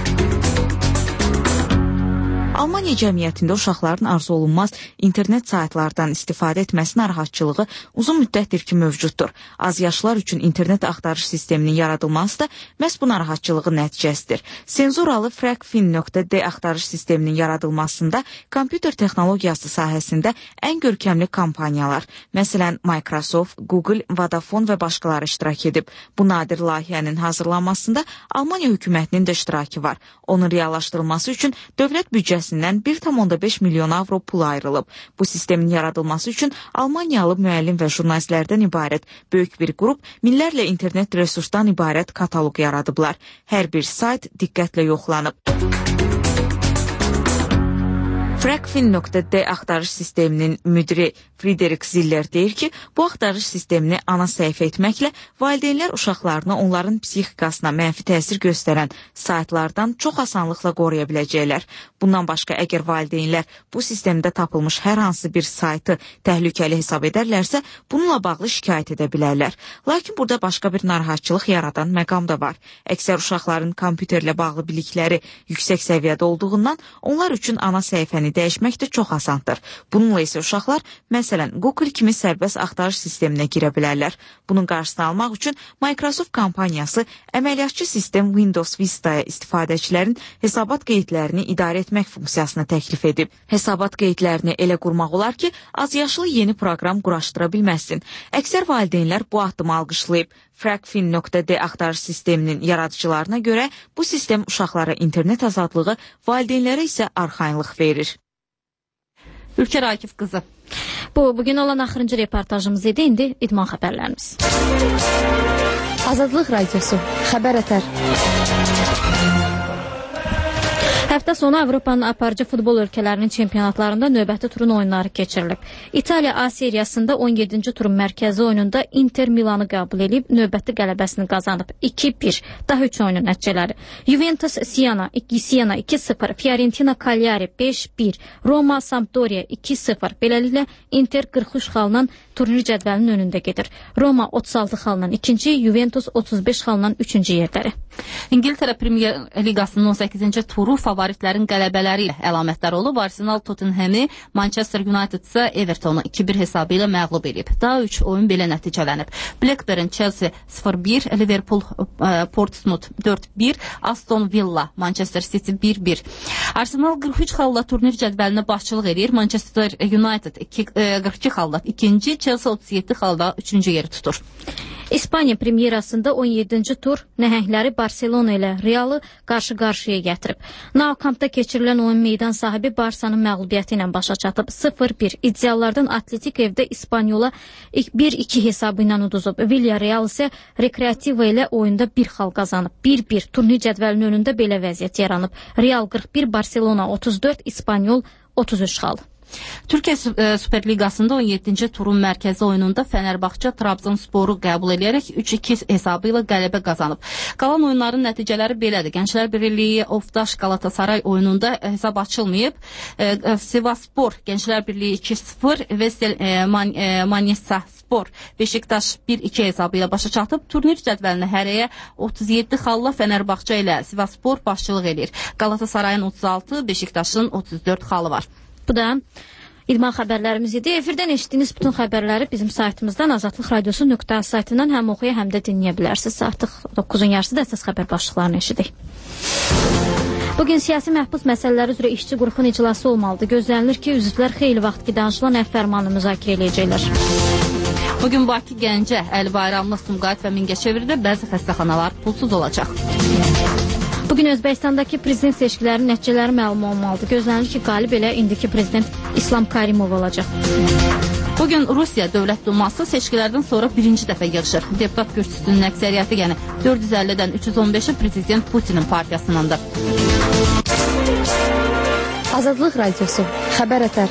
Almaniya cəmiyyətində uşaqların arzu olunmaz internet saytlardan istifadə etməsi narahatçılığı uzun müddətdir ki, mövcuddur. Azyaşlılar üçün internet axtarış sisteminin yaradılması da məhz bu narahatçılığın nəticəsidir. Senzuralı fragfin nöqtə d axtarış sisteminin yaradılmasında kompüter texnologiyası sahəsində ən görkəmli kompaniyalar, məsələn Microsoft, Google, Vodafone və başqaları iştirak edib. Bu nadir layihənin hazırlanmasında Almaniya hökumətinin də iştirakı var. Onun reallaşdırılması üçün dövlət büdcəsi bir tam onda beş milyon avro pul ayrılıb. Bu sistemin yaradılması üçün Almaniyalı müəllim və jurnalistlərdən ibarət böyük bir qrup minlərlə internet resursdan ibarət kataloq yaradıblar. Hər bir sayt diqqətlə yoxlanıb. fragfin nöqtə d axtarış sisteminin müdiri Friedrich Ziller deyir ki, bu axtarış sistemini ana səhifə etməklə valideynlər uşaqlarını onların psixikasına mənfi təsir göstərən saytlardan çox asanlıqla qoruya biləcəklər. Bundan başqa, əgər valideynlər bu sistemdə tapılmış hər hansı bir saytı təhlükəli hesab edərlərsə, bununla bağlı şikayət edə bilərlər. Lakin burada başqa bir narahatçılıq yaradan məqam da var. Əksər uşaqların kompüterlə bağlı bilikləri yüksək səviyyədə olduğundan onlar üçün ana səhifəni dəyişmək də çox asandır. Bununla isə uşaqlar, məsələn, Google kimi sərbəst axtarış sisteminə girə bilərlər. Bunun qarşısını almaq üçün Microsoft kompaniyası əməliyyatçı sistem Windows Vista'ya istifadəçilərin hesabat qeydlərini idarə etmək funksiyasını təklif edib. Hesabat qeydlərini elə qurmaq olar ki, azyaşlı yeni proqram quraşdıra bilməsin. Əksər valideynlər bu addımı alqışlayıb. fragfin nöqtə d axtarış sisteminin yaradıcılarına görə bu sistem uşaqlara internet azadlığı, valideynlərə isə arxayınlıq verir. Ülkər Akif qızı. Bu, bugün olan axırıncı reportajımız idi. İndi idman xəbərlərimiz. Azadlıq Radiosu, xəbər ətər. Həftə sonu Avropanın aparıcı futbol ölkələrinin çempionatlarında növbəti turun oyunları keçirilib. İtaliya A seriyasında on yeddinci turun mərkəzi oyununda Inter Milanı qəbul edib növbəti qələbəsini qazanıb. iki bir. Daha üç oyunun nəticələri. Juventus Siena Siena iki sıfır, Fiorentina Cagliari beş bir, Roma Sampdoria iki sıfır. Beləliklə Inter qırx üç xalla turnir cədvəlinin önündə gedir. Roma otuz altı xalla ikinci, Juventus otuz beş xalla üçüncü yerdədir. İngiltərə Premier Liqasının on səkkizinci turu favoritlərin qələbələri ilə əlamətlər olub. Arsenal Tottenham'i, Manchester United isə Everton'u iki bir hesabı ilə məğlub edib. Daha üç oyun belə nəticələnib. Blackburn Chelsea sıfır bir, Liverpool Portsmouth dörd bir, Aston Villa Manchester City bir bir. Arsenal qırx üç xalla turnir cədvəlinə başçılıq edir. Manchester United qırx iki xalla ikinci, Chelsea otuz yeddi xalla üçüncü yeri tutur. İspaniya premyerasında on yeddinci tur nəhəngləri Barcelona ilə Realı qarşı-qarşıya gətirib. Nou Camp'da keçirilən oyun meydan sahibi Barsanın məğlubiyyəti ilə başa çatıb. sıfır bir. İddialardan Atletik evdə İspanyola bir iki hesabı ilə uduzub. Villarreal isə Recreativo ilə oyunda bir xal qazanıb. bir bir. Turnir cədvəlinin önündə belə vəziyyət yaranıb. Real qırx bir, Barcelona otuz dörd, İspanyol otuz üç xal. Türkiyə Süper Liqasında on yeddinci turun mərkəzi oyununda Fənərbağça Trabzonsporu qəbul edərək üç iki hesabı ilə qələbə qazanıb. Qalan oyunların nəticələri belədir. Gənclər Birliyi Oftaş Galatasaray oyununda hesab açılmayıb. E, Sivaspor Gənclər Birliyi iki sıfır, Vesel e, Man, e, Manisa Spor Beşiktaş bir iki hesabı ilə başa çatıb. Turnir cədvəlinə hərəyə otuz yeddi xalla Fənərbağça ilə Sivaspor başçılıq edir. Qalatasarayın otuz altı, Beşiktaşın otuz dörd xalı var. Bu da İdman xəbərlərimiz idi. Efirdən eşitdiyiniz bütün xəbərləri bizim saytımızdan azadlıq radiosu nöqtə az saytından həm oxuya, həm də dinləyə bilərsiniz. Artıq doqquzun yarısı da əsas xəbər başlıqlarını eşidik. Bugün siyasi məhbus məsələləri üzrə işçi qrupun iclası olmalıdır. Gözlənilir ki, üzvlər xeyli vaxt ki danışılan əf fərmanını müzakirə edəcəklər. Bugün Bakı, Gəncə, Əli Bayramlı, Sumqayıt və Mingəçevirdə bəzi xəstəxanalar pulsuz olacaq. Bugün Özbəkistandakı prezident seçkilərinin nəticələri məlum olmalıdır. Gözlənilir ki, qalib elə indiki prezident İslam Karimov olacaq. Bugün Rusiya Dövlət Duması seçkilərdən sonra birinci dəfə yığışır. Deputat kürsüsünün əksəriyyəti, yəni dörd yüz əllidən üç yüz on beşi prezident Putinin partiyasındandır. Azadlıq radiosu, xəbər ətər.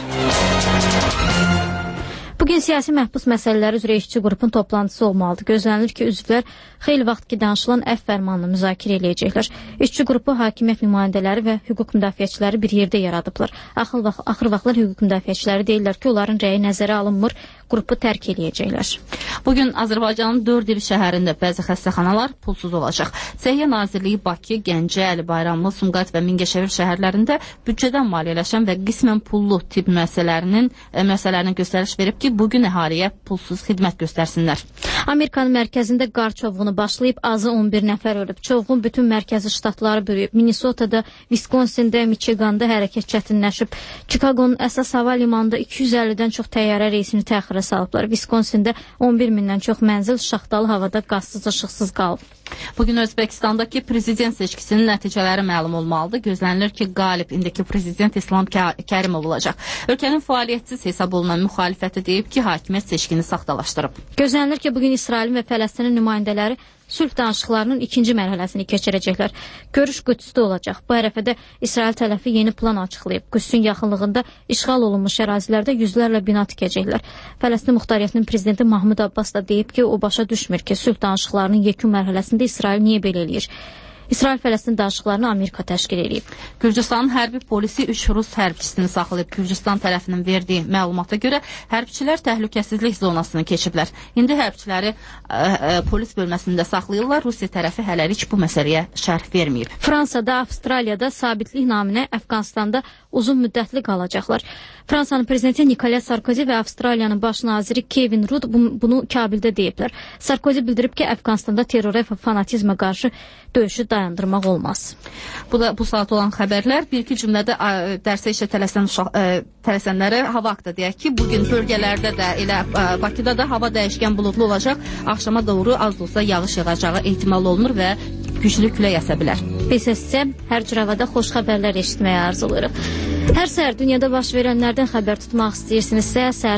Bugün siyasi məhbus məsələləri üzrə işçi qrupun toplantısı olmalıdır. Gözlənilir ki, üzvlər xeyli vaxt ki danışılan əf fərmanını müzakirə edəcəklər. İşçi qrupu hakimiyyət nümayəndələri və hüquq müdafiəçiləri bir yerdə yaradıblar. Axır, vaxt, axır vaxtlar hüquq müdafiəçiləri deyirlər ki, onların rəyi nəzərə alınmır, qrupu tərk edəcəklər. Bugün Azərbaycanın dörd il şəhərində bəzi xəstəxanalar pulsuz olacaq. Səhiyyə Nazirliyi Bakı, Gəncə, Əli Bayramlı, Sumqayıt və Mingəçevir şəhərlərində büdcədən maliyyələşən və qismən pullu tibb müəssisələrinin müəssisələrinə göstəriş verib ki, bugün əhaliyə pulsuz xidmət göstərsinlər. Amerikanın mərkəzində qar çovğunu başlayıb, azı on bir nəfər ölüb. Çovğun bütün mərkəzi ştatları bürüyüb. Minnesota'da, Wisconsin'də, Michigan'da hərəkət çətinləşib. Chicago'nun əsas hava limanında iki yüz əllidən çox təyyarə reysini təxirə salıblar. Wisconsin'də on bir mindən çox mənzil şaxtalı havada qazsız, işıqsız qalıb. Bugün Özbəkistandakı prezident seçkisinin nəticələri məlum olmalıdır. Gözlənilir ki, qalib indiki prezident İslam Kərimov olacaq. Ölkənin fəaliyyətsiz hesab olunan müxalifəti deyib ki, hakimiyyət seçkini saxtalaşdırıb. Gözlənilir ki, bugün İsrailin və Fələstinin nümayəndələri sülh danışıqlarının ikinci mərhələsini keçirəcəklər. Görüş Qüdsdə olacaq. Bu ərəfədə İsrail tərəfi yeni plan açıqlayıb. Qüdsün yaxınlığında işğal olunmuş ərazilərdə yüzlərlə bina tikəcəklər. Fələstin Muxtariyyətinin prezidenti Mahmud Abbas da deyib ki, o başa düşmür ki, sülh danışıqlarının yekun mərhələsində İsrail niyə belə eləyir? İsrail-Fələstin danışıqlarını Amerika təşkil edib. Gürcüstanın hərbi polisi üç rus hərbçisini saxlayıb. Gürcüstan tərəfinin verdiyi məlumata görə hərbçilər təhlükəsizlik zonasını keçiblər. İndi hərbçiləri ə, ə, polis bölməsində saxlayırlar. Rusiya tərəfi hələlik bu məsələyə şərh verməyib. Fransada, Avstraliyada sabitlik naminə Əfqanistanda uzun müddətli qalacaqlar. Fransanın prezidenti Nicolas Sarkozy və Avstraliyanın baş naziri Kevin Rudd bunu Kabildə deyiblər. Sarkozy bildirib ki, Əfqanistanda terrorə və fanatizmə qarşı döyüşü dayandırmaq olmaz. Bu da bu saat olan xəbərlər. Bir-iki cümlədə ə, dərsə işə tələsən uşaq, ə, tələsənlərə hava haqqında deyək ki, bugün bölgələrdə də elə ə, Bakıda da hava dəyişkən buludlu olacaq. Axşama doğru az da olsa yağış yağacağı ehtimal olunur və güclü külək əsə bilər. Biz sizə hər cür havada xoş xəbərlər eşitməyə arzulayırıq. Hər səhər dünyada baş verənlərdən xəbər tutmaq istəyirsinizsə, səhər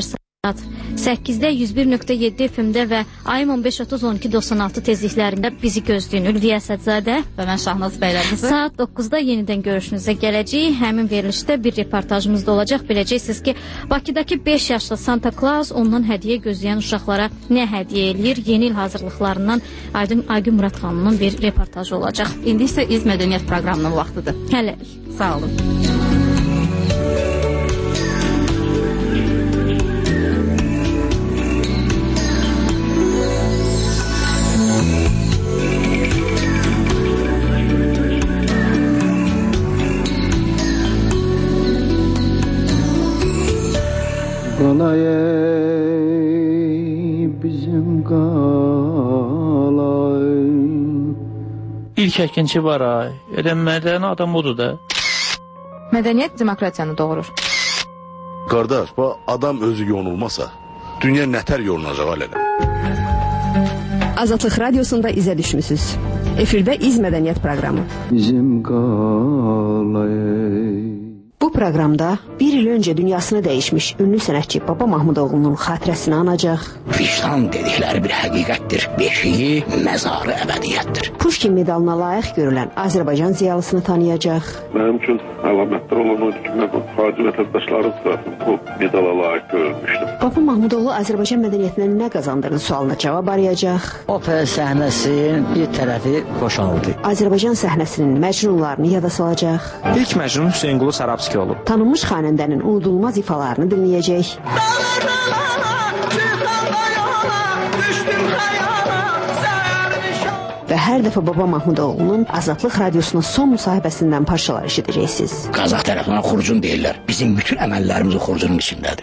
səkkizdə yüz bir nöqtə yeddi F M-də və ayım on beş otuz on iki doxsan altı tezliklərində bizi gözləyin. Ülviyə Əsədzadə və mən Şahnaz Bəylərqızı. Saat doqquzda yenidən görüşünüzə gələcəyik. Həmin verilişdə bir reportajımız da olacaq. Biləcəksiniz ki, Bakıdakı beş yaşlı Santa Claus ondan hədiyyə gözləyən uşaqlara nə hədiyyə eləyir? Yeni il hazırlıqlarından Aydın Aygün Murad xanımın bir reportajı olacaq. İndi isə İz Mədəniyyət proqramının vaxtıdır. Hələlik. Sağ olun. Qalay bizim qalay. İlk əkinçi var ay. Elə mədəni adam odur da. Mədəniyyət demokratiyanı doğurur. Qardaş, bu adam özü yonulmasa, dünya nətər yolunacaq alədə? Azadlıq Radiosunda izə düşmüsünüz. Efirdə İz Mədəniyyət proqramı. Bizim qalay. Bu proqramda bir il öncə dünyasını dəyişmiş ünlü sənətçi Baba Mahmudoğlu'nun xatirəsini anacaq. Vicdan dedikləri bir həqiqətdir. Beşiyi məzarı əbədiyyətdir. Puşkin medalına layiq görülən Azərbaycan ziyalısını tanıyacaq. Mənim üçün əlamətlər olan oydu ki, mən xarici vətəndaşlarım da bu medala layiq görülmüşdüm. Baba Mahmudoğlu Azərbaycan mədəniyyətinə nə qazandırdı sualına cavab arayacaq. Opera səhnəsinin bir tərəfi boşaldı. Azərbaycan səhnəsinin məcnunlarını yada salacaq. İlk məcnun Hüseynqulu Sarabski olub. Tanınmış xanəndənin unudulmaz ifalarını dinləyəcək. Və hər dəfə Baba Mahmudoğlu'nun Azadlıq Radiosunun son müsahibəsindən parçalar eşidəcəksiniz. Qazaq tərəfindən xurcun deyirlər. Bizim bütün əməllərimiz xurcunun içindədir.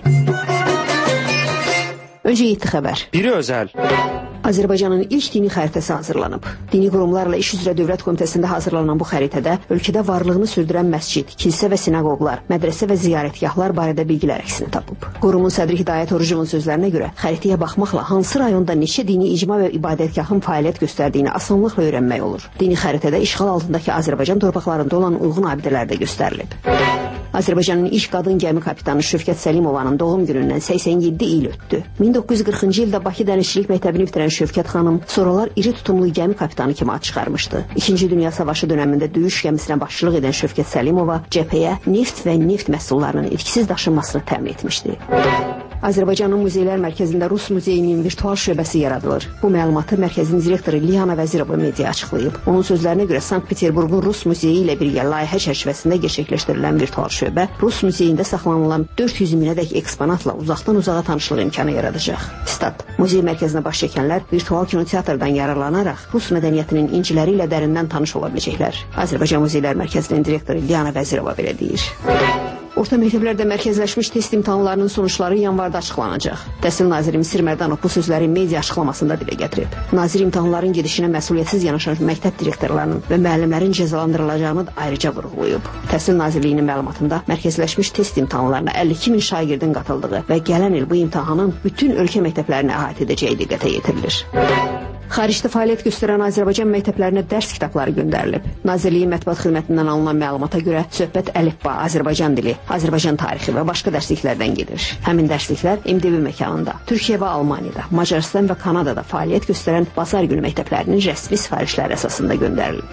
Öncə yeddi xəbər. Biri özəl. Azərbaycanın ilk dini xəritəsi hazırlanıb. Dini qurumlarla iş üzrə Dövlət Komitəsində hazırlanan bu xəritədə ölkədə varlığını sürdürən məscid, kilsə və sinagoglar, mədrəsə və ziyarətgahlar barədə bilgilər əksini tapıb. Qurumun sədri Hidayət Orucovun sözlərinə görə xəritəyə baxmaqla hansı rayonda neçə dini icma və ibadətgahın fəaliyyət göstərdiyini asanlıqla öyrənmək olur. Dini xəritədə işğal altındakı Azərbaycan torpaqlarında olan uyğun abidələr də göstərilib. Azərbaycanın ilk qadın gəmi kapitanı Şövkət Səlimovanın doğum günündən səksən yeddi il ötdü. min doqquz yüz qırxıncı ildə Bakı Dənizçilik Məktəbini bitirən Şövkət xanım sonralar iri tutumlu gəmi kapitanı kimi ad çıxarmışdı. İkinci Dünya Savaşı dövründə döyüş gəmisinə başçılıq edən Şövkət Səlimova cəbhəyə neft və neft məhsullarının itkisiz daşınmasını təmin etmişdi. Azərbaycanın Muzeylər Mərkəzində Rus Muzeyinin virtual şöbəsi yaradılır. Bu məlumatı mərkəzin direktoru Liyana Vəzirova media açıqlayıb. Onun sözlərinə görə Sankt-Peterburqun Rus Muzeyi ilə birgə layihə çərçivəsində gerçəkləşdirilən virtual şöbə Rus Muzeyində saxlanılan dörd yüz minədək eksponatla uzaqdan uzağa tanışlıq imkanı yaradacaq. Stat. Muzey mərkəzinə baş çəkənlər virtual kinoteatrdan yararlanaraq Rus mədəniyyətinin inciləri ilə dərindən tanış ola biləcəklər. Azərbaycan Muzeylər Mərkəzinin direktoru Liyana Vəzirova belə deyir. Orta məktəblərdə mərkəzləşmiş test imtahanlarının sonuçları yanvarda açıqlanacaq. Təhsil naziri Misir Mərdanov bu sözləri media açıqlamasında dilə gətirib. Nazir imtahanların gedişinə məsuliyyətsiz yanaşan məktəb direktorlarının və müəllimlərin cəzalandırılacağını da ayrıca vurğulayıb. Təhsil Nazirliyinin məlumatında mərkəzləşmiş test imtahanlarına əlli iki min şagirdin qatıldığı və gələn il bu imtahanın bütün ölkə məktəblərini əhatə edəcəyi diqqətə yetirilir. Xaricdə fəaliyyət göstərən Azərbaycan məktəblərinə dərs kitabları göndərilib. Nazirliyin mətbuat xidmətindən alınan məlumata görə söhbət əlifba, Azərbaycan dili, Azərbaycan tarixi və başqa dərsliklərdən gedir. Həmin dərsliklər M D B məkanında, Türkiyə və Almaniyada, Macarıstan və Kanadada fəaliyyət göstərən Bazar günü məktəblərinin rəsmi sifarişləri əsasında göndərilib.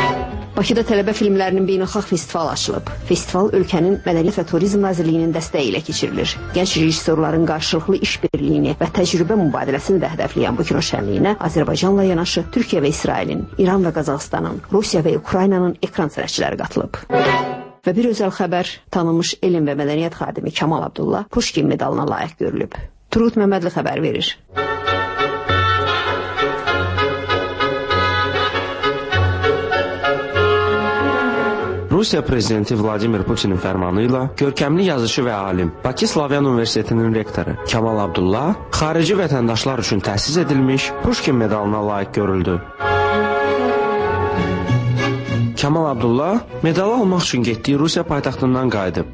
Bakıda tələbə filmlərinin beynəlxalq festival açılıb. Festival ölkənin Mədəniyyət və Turizm Nazirliyinin dəstəyi ilə keçirilir. Gənc rejissorların qarşılıqlı işbirliyini və təcrübə mübadiləsini də hədəfləyən bu kino şənliyinə Azərbaycanla yanaşı Türkiyə və İsrailin, İran və Qazaxıstanın, Rusiya və Ukraynanın ekran sənətçiləri qatılıb. Və bir özəl xəbər, tanınmış elm və mədəniyyət xadimi Kamal Abdullah Puşkin medalına layiq görülüb. Turut Məmmədli xəbər verir. Rusiya prezidenti Vladimir Putinin fərmanı ilə görkəmli yazıcı və alim Bakı Slavyan Universitetinin rektoru Kamal Abdullah xarici vətəndaşlar üçün təsis edilmiş Puşkin medalına layiq görüldü. Kamal Abdullah medalı almaq üçün getdiyi Rusiya paytaxtından qayıdıb.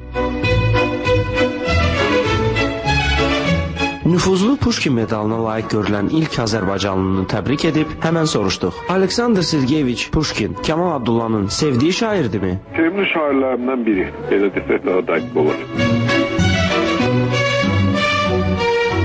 Nüfuzlu Puşkin medalına layiq görülən ilk Azərbaycanlını təbrik edib, həmən soruşduq. Aleksandr Sergeyeviç Puşkin Kamal Abdullah'ın sevdiyi şairdirmi? Sevimli şairlərimdən biri, belə desək daha dəqiq olur.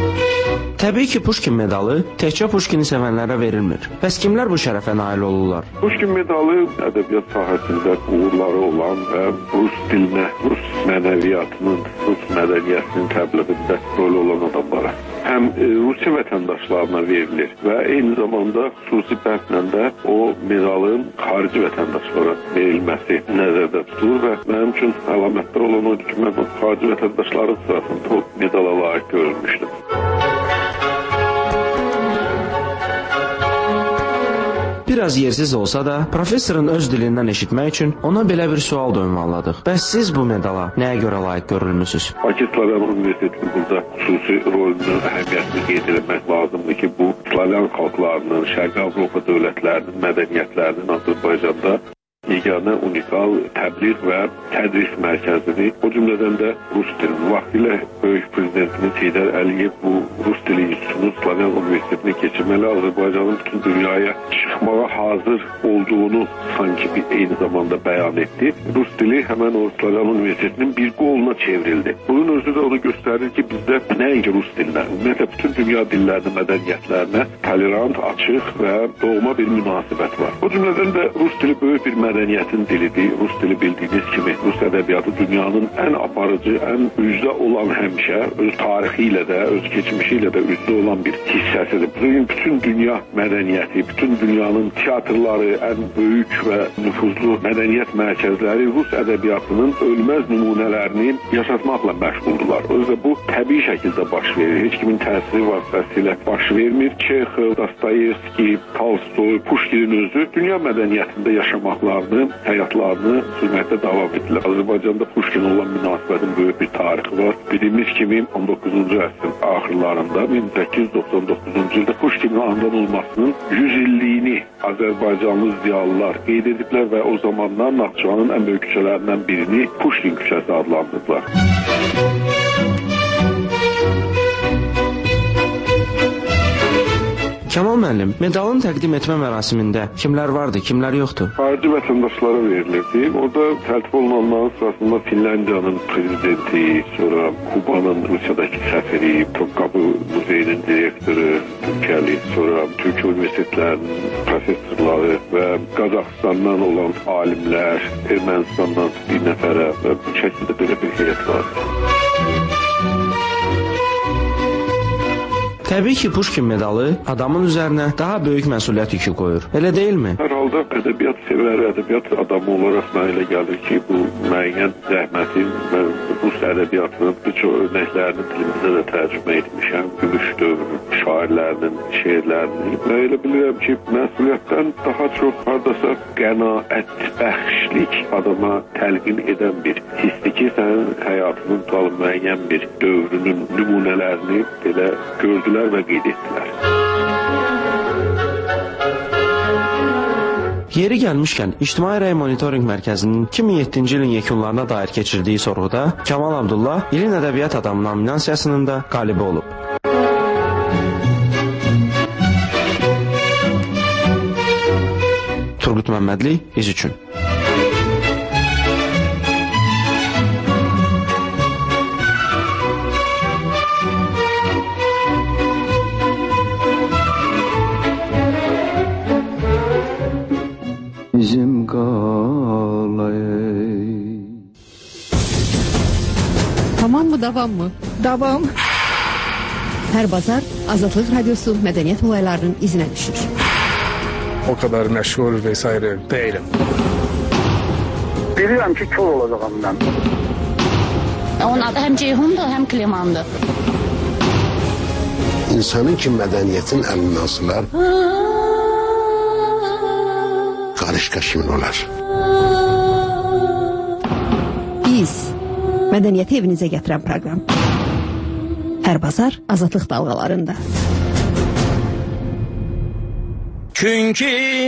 Təbii ki, Puşkin medalı təkcə Puşkini sevənlərə verilmir. Bəs kimlər bu şərəfə nail olurlar? Puşkin medalı ədəbiyyat sahəsində uğurları olan və rus dilinə, rus mənəviyyatının, rus mədəniyyətinin təbliğində rol olan adamlara həm Rusiya vətəndaşlarına verilir və eyni zamanda xüsusi bəndlə də o medalın xarici vətəndaşlara verilməsi nəzərdə tutulur və mənim üçün əlamətlər olan odur ki, mən xarici vətəndaşların sırasında o medala layiq görülmüşdüm. Biraz yersiz olsa da, professorun öz dilindən eşitmək üçün ona belə bir sual da ünvanladıq. Bəs siz bu medala nəyə görə layiq görülmüsünüz? Bakı Slavyan Universitetinin burada xüsusi rolünün əhəmiyyətini qeyd etmək lazımdır ki, bu Slavyan xalqlarının, Şərqi Avropa dövlətlərinin, mədəniyyətlərinin Azərbaycanda yeganə unikal təbliğ və tədris mərkəzini, o cümlədən də rus dilinin vaxtilə böyük prezidentimiz Heydər Əliyev bu rus dili institutunu Slavyan Universitetinə keçirməli, Azərbaycanın bütün dünyaya çıxmağa hazır olduğunu sanki bir eyni zamanda bəyan etdi. Rus dili həmən o Slavyan Universitetinin bir qoluna çevrildi. Bunun özü də onu göstərir ki, bizdə nəinki rus dilinə, ümumiyyətlə bütün dünya dillərinə, mədəniyyətlərinə tolerant, açıq və doğma bir münasibət var. O cümlədən də rus dili böyük bir mədəniyyətin dilidir. Rus dili bildiyiniz kimi rus ədəbiyyatı dünyanın ən aparıcı, ən üzdə olan həmişə, öz tarixi ilə də, öz keçmişi ilə də üzdə olan bir hissəsidir. Bugün bütün dünya mədəniyyəti, bütün dünyanın teatrları, ən böyük və nüfuzlu mədəniyyət mərkəzləri rus ədəbiyyatının ölməz nümunələrini yaşatmaqla məşğuldular. Özdə bu təbii şəkildə baş verir. Heç kimin təsiri vasitəsilə baş vermir. Çexov, Dostoyevski, Tolstoy, Puşkinin özü dünya mədəniyyətində yaşamaqlarını, həyatlarını sürməkdə davam etdilər. Azərbaycanda Puşkin olan münasibətin böyük bir tarixi var. Bildiyimiz kimi on doqquzuncu əsrin axırlarında min səkkiz yüz doxsan doqquzuncu ildə Puşkinin anadan olmasının yüz illiyini Azərbaycanlı ziyalılar qeyd ediblər və o zamanlar Naxçıvanın ən böyük küçələrindən birini Puşkin küçəsi adlandırdılar. Kamal müəllim, medalın təqdim etmə mərasimində kimlər vardı, kimlər yoxdur? Xarici vətəndaşlara verilirdi. Orada təltif olunanların sırasında Finlandiyanın prezidenti, sonra Kubanın Rusiyadakı səfiri, Topkapı Muzeyinin direktoru Türkiyəli, sonra Türkiyə universitetlərinin professorları və Qazaxıstandan olan alimlər, Ermənistandan bir nəfərə və bu şəkildə belə bir heyət vardı. Təbii ki, Puşkin medalı adamın üzərinə daha böyük məsuliyyət yükü qoyur. Elə deyilmi? Hər halda ədəbiyyat sevəri, ədəbiyyat adamı olaraq mənə elə gəlir ki, bu müəyyən zəhmətin mən rus ədəbiyyatının bir çox örnəklərini dilimizə də tərcümə etmişəm. Gümüş dövrü şairlərinin şeirlərini və elə bilirəm ki, məsuliyyətdən daha çox hardasa qənaət bəxşlik adama təlqin edən bir hissi ki, sənin həyatının tutal müəyyən bir dövrünün nümunələrini belə gördülər və qeyd etdilər. Yeri gəlmişkən, İctimai Rəy Monitoring Mərkəzinin iki min yeddinci ilin yekunlarına dair keçirdiyi sorğuda Kamal Abdullah ilin ədəbiyyat adamı nominasiyasının da qalibi olub. Turgut Məmmədli, biz üçün. Bizim qalay. Tamam mı, davam mı? Davam. Hər bazar Azadlıq Radiosu mədəniyyət olaylarının izinə düşür. O kadar məşğul vesaire değilim. Bilirəm ki, kör olacağım mən. Onun adı həm Ceyhundur, həm Klimandır. İnsanın ki, mədəniyyətin əlindən asılar, qarışqa kimin olar? Biz mədəniyyəti evinizə gətirən proqram. Hər bazar Azadlıq dalğalarında. Çünkü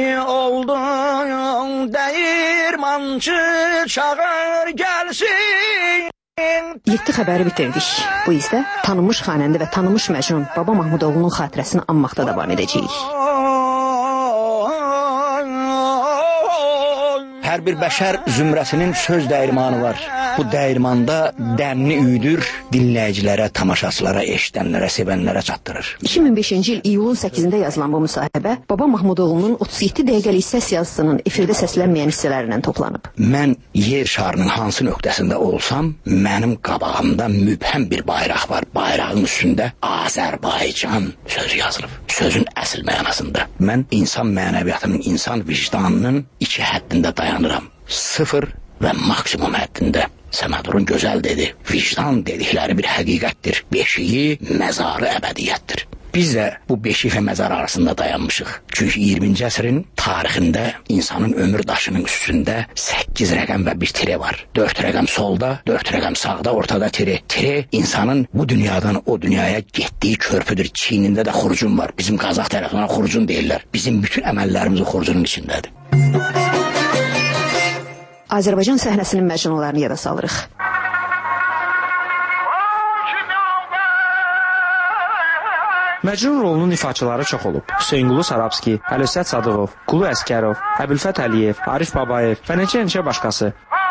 oldun dəyirmançı çağır gəlsin. Yeddi xəbəri bitirdik. Bu izdə tanınmış xanəndə və tanınmış məcnun Baba Mahmudoğlu'nun xatirəsini anmaqda davam edəcəyik. Hər bir bəşər zümrəsinin söz dəyirmanı var. Bu dəyirmanda dəmni üyüdür, dinləyicilərə, tamaşaçılara, eşidənlərə, sevənlərə çatdırır. iki min beşinci il iyulun səkkizində yazılan bu müsahibə Baba Mahmudoğlu'nun otuz yeddi dəqiqəlik səs yazısının efirdə səslənməyən hissələrindən toplanıb. Mən yer şarının hansı nöqtəsində olsam, mənim qabağımda mübhəm bir bayraq var. Bayrağın üstündə Azərbaycan sözü yazılıb. Sözün əsl mənasında. Mən insan mənəviyyatının, insan vicdanının iki həddində dayanıram. Sıfır və maksimum həddində. Səmədurun gözəl dedi, vicdan dedikləri bir həqiqətdir, beşiyi məzarı əbədiyyətdir. Biz də bu beşik və məzar arasında dayanmışıq. Çünki iyirminci əsrin tarixində insanın ömür daşının üstündə səkkiz rəqəm və bir tire var. dörd rəqəm solda, dörd rəqəm sağda, ortada tire. Tire insanın bu dünyadan o dünyaya getdiyi körpüdür. Çiynində də xurcun var. Bizim Qazaq tərəfindən xurcun deyirlər. Bizim bütün əməllərimiz o xurcunun içindədir. Azərbaycan səhnəsinin məcnunlarını yada salırıq. Məcnun rolunun ifaçıları çox olub. Hüseynqulu Sarabski, Əlövsət Sadıqov, Qulu Əskərov, Əbülfət Əliyev, Arif Babayev və neçə-neçə başqası.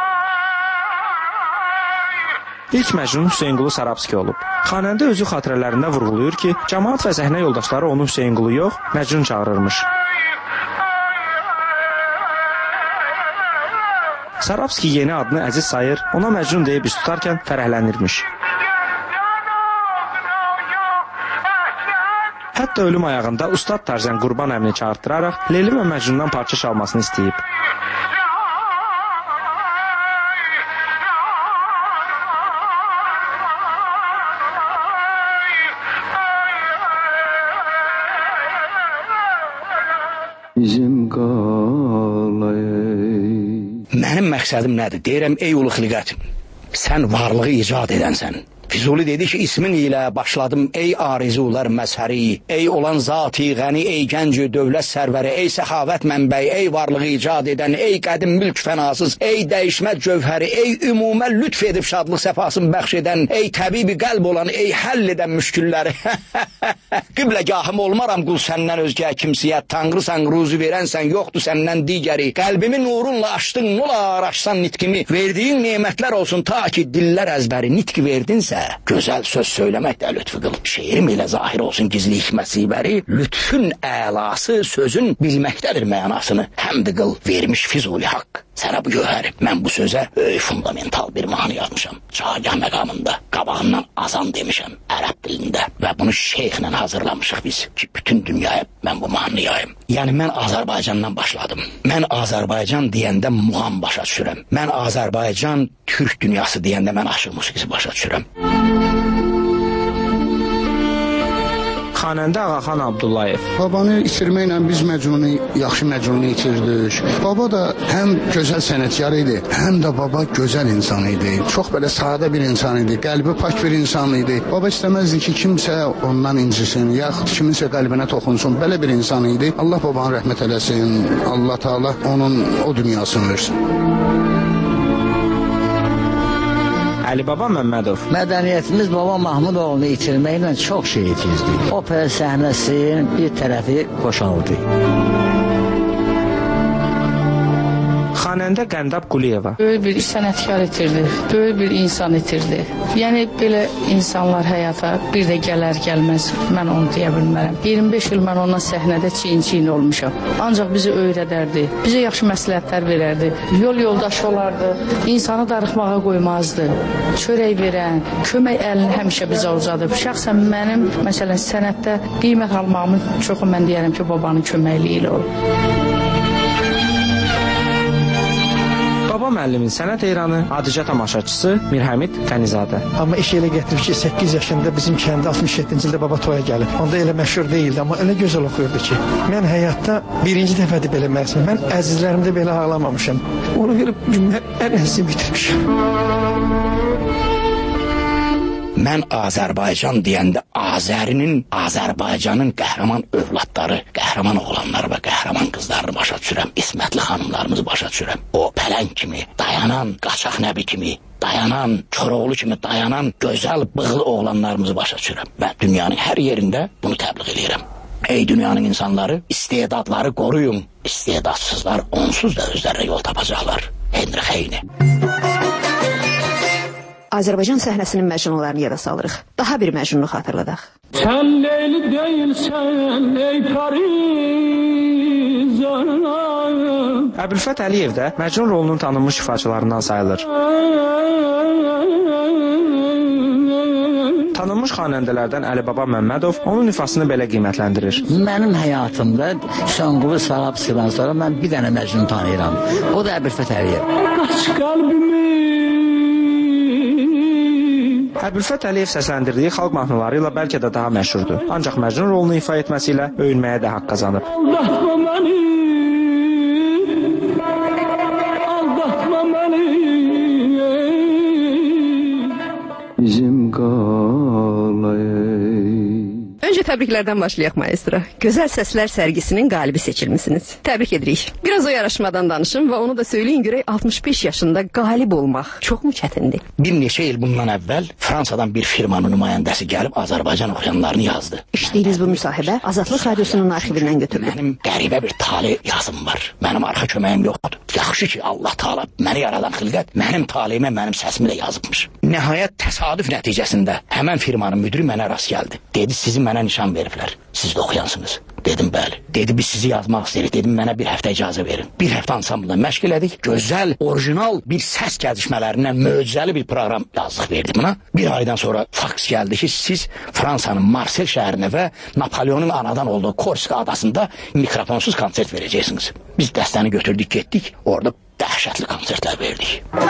İlk məcnun Hüseynqulu Sarabski olub. Xanəndə özü xatirələrində vurğulayır ki, cəmaət və səhnə yoldaşları onu Hüseynqulu yox, məcnun çağırırmış. Sarabski yeni adını Əziz sayır, ona məcnun deyib üst tutarkən fərəhlənirmiş. Hətta ölüm ayağında Ustad Tarzən Qurban əmini çağırtdıraraq Leyli və Məcnundan parça çalmasını istəyib. Bizim qalayı. Mənim məqsədim nədir? Deyirəm, ey ulu xilqət, sən varlığı icad edənsən. Füzuli dedi ki, ismin ilə başladım, ey arizular məzhəri, ey olan zati qəni, ey gənc dövlət sərvəri, ey səxavət mənbəyi, ey varlığı icad edən, ey qədim mülk fənasız, ey dəyişməz cövhəri, ey ümumə lütf edib şadlıq səfasını bəxş edən, ey təbibi qəlb olan, ey həll edən müşkülləri. Qibləgahım olmaram qul səndən özgə kimsiyyət, tanrısan, ruzu verənsən, yoxdur səndən digəri, qəlbimi nurunla açdın, nolar açsan nitqimi, verdiyin nemətlər olsun ta ki dillər əzbəri, nitqi verdinsə, gözəl söz söyləmək də lütfü qıl. Şeirim ilə zahir olsun gizli hikmətsibəri, lütfün əlası sözün bilməkdədir mənasını. Həmd qıl vermiş Füzuli haqq. Sənə bu gövhəri, mən bu sözə öyü fundamental bir mahnı yazmışam. Çagah məqamında, qabağından azan demişəm, ərəb dilində və bunu şeyxlə hazırlamışıq biz ki, bütün dünyaya mən bu mahnı yayım. Yəni, mən Azərbaycandan başladım. Mən Azərbaycan deyəndə muğam başa düşürəm. Mən Azərbaycan, Türk dünyası deyəndə mən aşıq musiqisi başa düşürəm. Xanəndə Ağaxan Abdullayev. Babanı itirməklə biz məcnunu, yaxşı məcnunu itirdik. Baba da həm gözəl sənətkar idi, həm də baba gözəl insan idi. Çox belə sadə bir insan idi, qəlbi pak bir insan idi. Baba istəməzdi ki, kimsə ondan incisin, yaxud kiminsə qəlbinə toxunsun. Belə bir insan idi. Allah babanı rəhmət eləsin, Allah Taala onun o dünyasını versin. Əli Baba Məmmədov. Mədəniyyətimiz Baba Mahmudoğlu'nu itirməklə çox şey itirdi. Opera səhnəsinin bir tərəfi boşaldı. Xanəndə Qəndab Quliyeva. Böyük bir sənətkar itirdi, böyük bir insan itirdi. Yəni belə insanlar həyata bir də gələr gəlməz, mən onu deyə bilmərəm. iyirmi beş il mən onunla səhnədə çiyin-çiyin olmuşam. Ancaq bizi öyrədərdi, bizə yaxşı məsləhətlər verərdi, yol yoldaşı olardı, insanı darıxmağa qoymazdı. Çörək verən, kömək əlini həmişə bizə uzadıb. Şəxsən mənim, məsələn, sənətdə qiymət almağımın çoxu mən deyərəm ki, babanın köməkliyi ilə olub. Baba müəllimin sənət heyranı, adicə tamaşaçısı Mirhəmid Qənizadə. Amma iş elə gətirib ki, səkkiz yaşında bizim kəndə altmış yeddinci ildə baba toya gəlib. Onda elə məşhur deyildi, amma elə gözəl oxuyurdu ki, mən həyatda birinci dəfədir belə məzun. Mən əzizlərimdə belə ağlamamışam. Onu görüb mən ən əzizini bitirmişəm. Mən Azərbaycan deyəndə Azərinin, Azərbaycanın qəhrəman övladları, qəhrəman oğlanları və qəhrəman qızlarını başa düşürəm. İsmətli xanımlarımızı başa düşürəm. O pələng kimi, dayanan qaçaq nəbi kimi, dayanan Koroğlu kimi, dayanan gözəl bığlı oğlanlarımızı başa düşürəm. Və dünyanın hər yerində bunu təbliğ edirəm. Ey dünyanın insanları, istedadları qoruyun. İstedadsızlar onsuz da özlərine yol tapacaqlar. Henry Heyne. Azərbaycan səhnəsinin məcnunlarını yada salırıq. Daha bir məcnunu xatırladaq. Sən Leyli deyilsən, ey Parizana. Əbülfət Əliyev də Məcnun rolunun tanınmış ifaçılarından sayılır. Tanınmış xanəndələrdən Əlibaba Məmmədov onun ifasını belə qiymətləndirir. Mənim həyatımda Şanqulu Salab Sivan sonra mən bir dənə Məcnun tanıyıram. O da Əbülfət Əliyev. Qaç qəlbimi. Əbülfət Əliyev səsləndirdiyi xalq mahnıları ilə bəlkə də daha məşhurdur. Ancaq Məcnun rolunu ifa etməsi ilə öyünməyə də haqq qazanıb. Aldatma məni. Aldatma məni. Bizim qalay. Öncə təbriklərdən başlayaq maestro. Gözəl səslər sərgisinin qalibi seçilmisiniz. Təbrik edirik. Biraz o yarışmadan danışın və onu da söyləyin görək altmış beş yaşında qalib olmaq çoxmu çətindir? Bir neçə il bundan əvvəl Fransadan bir firmanın nümayəndəsi gəlib Azərbaycan oxuyanlarını yazdı. İşlədiyiniz bu müsahibə Azadlıq Radiosunun arxivindən götürülür. Mənim qəribə bir tali yazım var. Mənim arxa köməyim yoxdur. Yaxşı ki, Allah Taala məni yaradan xilqət mənim taleyimə, mənim səsimi də yazıbmış. Nəhayət təsadüf nəticəsində həmən firmanın müdiri mənə rast gəldi. Dedi, sizi mənə nişan veriblər. Siz də oxuyansınız. Dedim, bəli. Dedi, biz sizi yazmaq istəyirik. Dedim, mənə bir həftə icazə verin. Bir həftə ansamblda məşq elədik. Gözəl, orijinal bir səs gəzişmələrindən möcüzəli bir proqram yazdıq, verdim buna. Bir aydan sonra faks gəldi ki, siz Fransanın Marsel şəhərinə və Napoleonun anadan olduğu Korska adasında mikrofonsuz konsert verəcəksiniz. Biz dəstəni götürdük, getdik. Orada dəhşətli konsertlər verdik.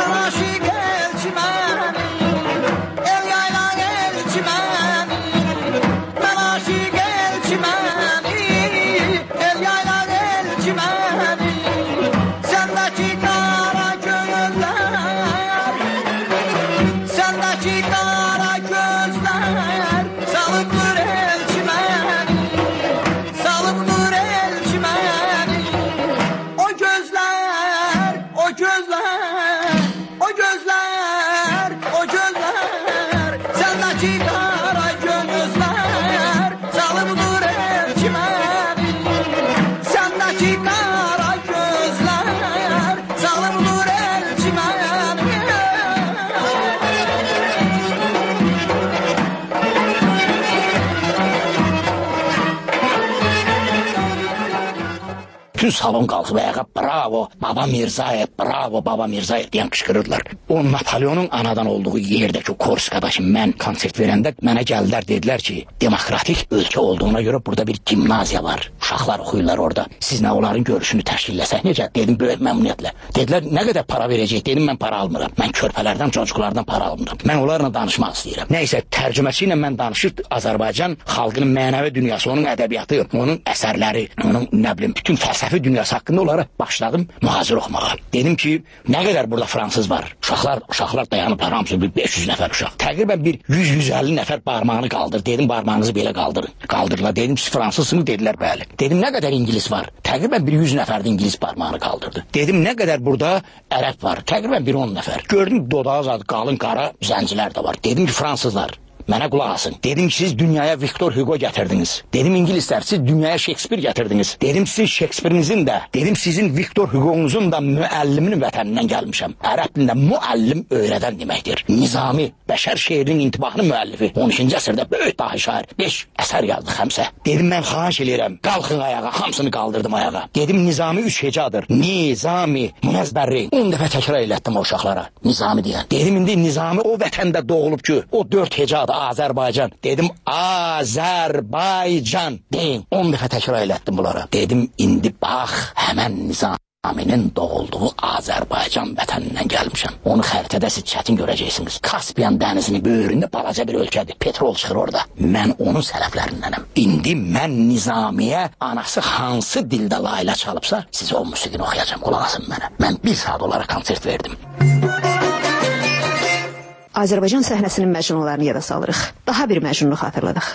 Bütün salon qalxıb ayağa, bravo, Baba Mirzayev, bravo, Baba Mirzayev deyən qışqırırdılar. O Napoleonun anadan olduğu yerdəki Korskada ki, mən konsert verəndə mənə gəldilər, dedilər ki, demokratik ölkə olduğuna görə burada bir gimnaziya var. Uşaqlar oxuyurlar orada. Siz nə onların görüşünü təşkilləsək necə? Dedim, böyük məmnuniyyətlə. Dedilər, nə qədər para verəcək? Dedim, mən para almıram. Mən körpələrdən, çocuklardan para almıram. Mən onlarla danışmaq istəyirəm. Nəysə, tərcüməçi ilə mən danışır, Azərbaycan xalqının mənəvi dünyası, onun ədəbiyyatı, onun əsərləri, onun nə bilim, bütün fəlsəfi dünyası haqqında olaraq başladım mühazir oxumağa. Dedim ki, nə qədər burada fransız var? Uşaqlar, uşaqlar dayanıblar, hamısı bir beş yüz nəfər uşaq. Təqribən bir yüz yüz əlli nəfər barmağını qaldır. Dedim, barmağınızı belə qaldırın. Qaldırdılar. Dedim, siz fransızsınız? Dedilər, bəli. Dedim, nə qədər ingilis var? Təqribən bir yüz nəfər də ingilis barmağını qaldırdı. Dedim, nə qədər burada ərəb var? Təqribən bir on nəfər. Gördüm, dodağı zadı, qalın qara zəncilər də var. Dedim ki, fransızlar, mənə qulaq asın. Dedim ki, siz dünyaya Victor Hugo gətirdiniz. Dedim, İngilislər, siz dünyaya Shakespeare gətirdiniz. Dedim, siz Shakespeare'nizin də, dedim, sizin Victor Hugo'nuzun da müəlliminin vətənindən gəlmişəm. Ərəb dilində müəllim öyrədən deməkdir. Nizami, bəşər şeirinin intibahının müəllifi. on ikinci əsrdə böyük dahi şair. beş əsər yazdı xəmsə. Dedim, mən xahiş eləyirəm, qalxın ayağa, hamısını qaldırdım ayağa. Dedim, Nizami üç hecadır. Nizami, müəzzbərri. on dəfə təkrar elətdim o uşaqlara. Nizami deyən. Dedim, indi Nizami o vətəndə doğulub ki, o dörd hecadır. Azərbaycan. Dedim, Azərbaycan. Deyin, on dəfə təkrar elətdim bunlara. Dedim, indi bax, həmən Nizaminin doğulduğu Azərbaycan vətənindən gəlmişəm. Onu xəritədə siz çətin görəcəksiniz. Kaspiyan dənizinin böyründə balaca bir ölkədir. Petrol çıxır orada. Mən onun sələflərindənəm. İndi mən Nizamiyə anası hansı dildə layla çalıbsa, sizə o musiqini oxuyacam. Qulaq asın mənə. Mən bir saat olaraq konsert verdim. Azərbaycan səhnəsinin məcnunlarını yada salırıq. Daha bir məcnunu xatırladıq.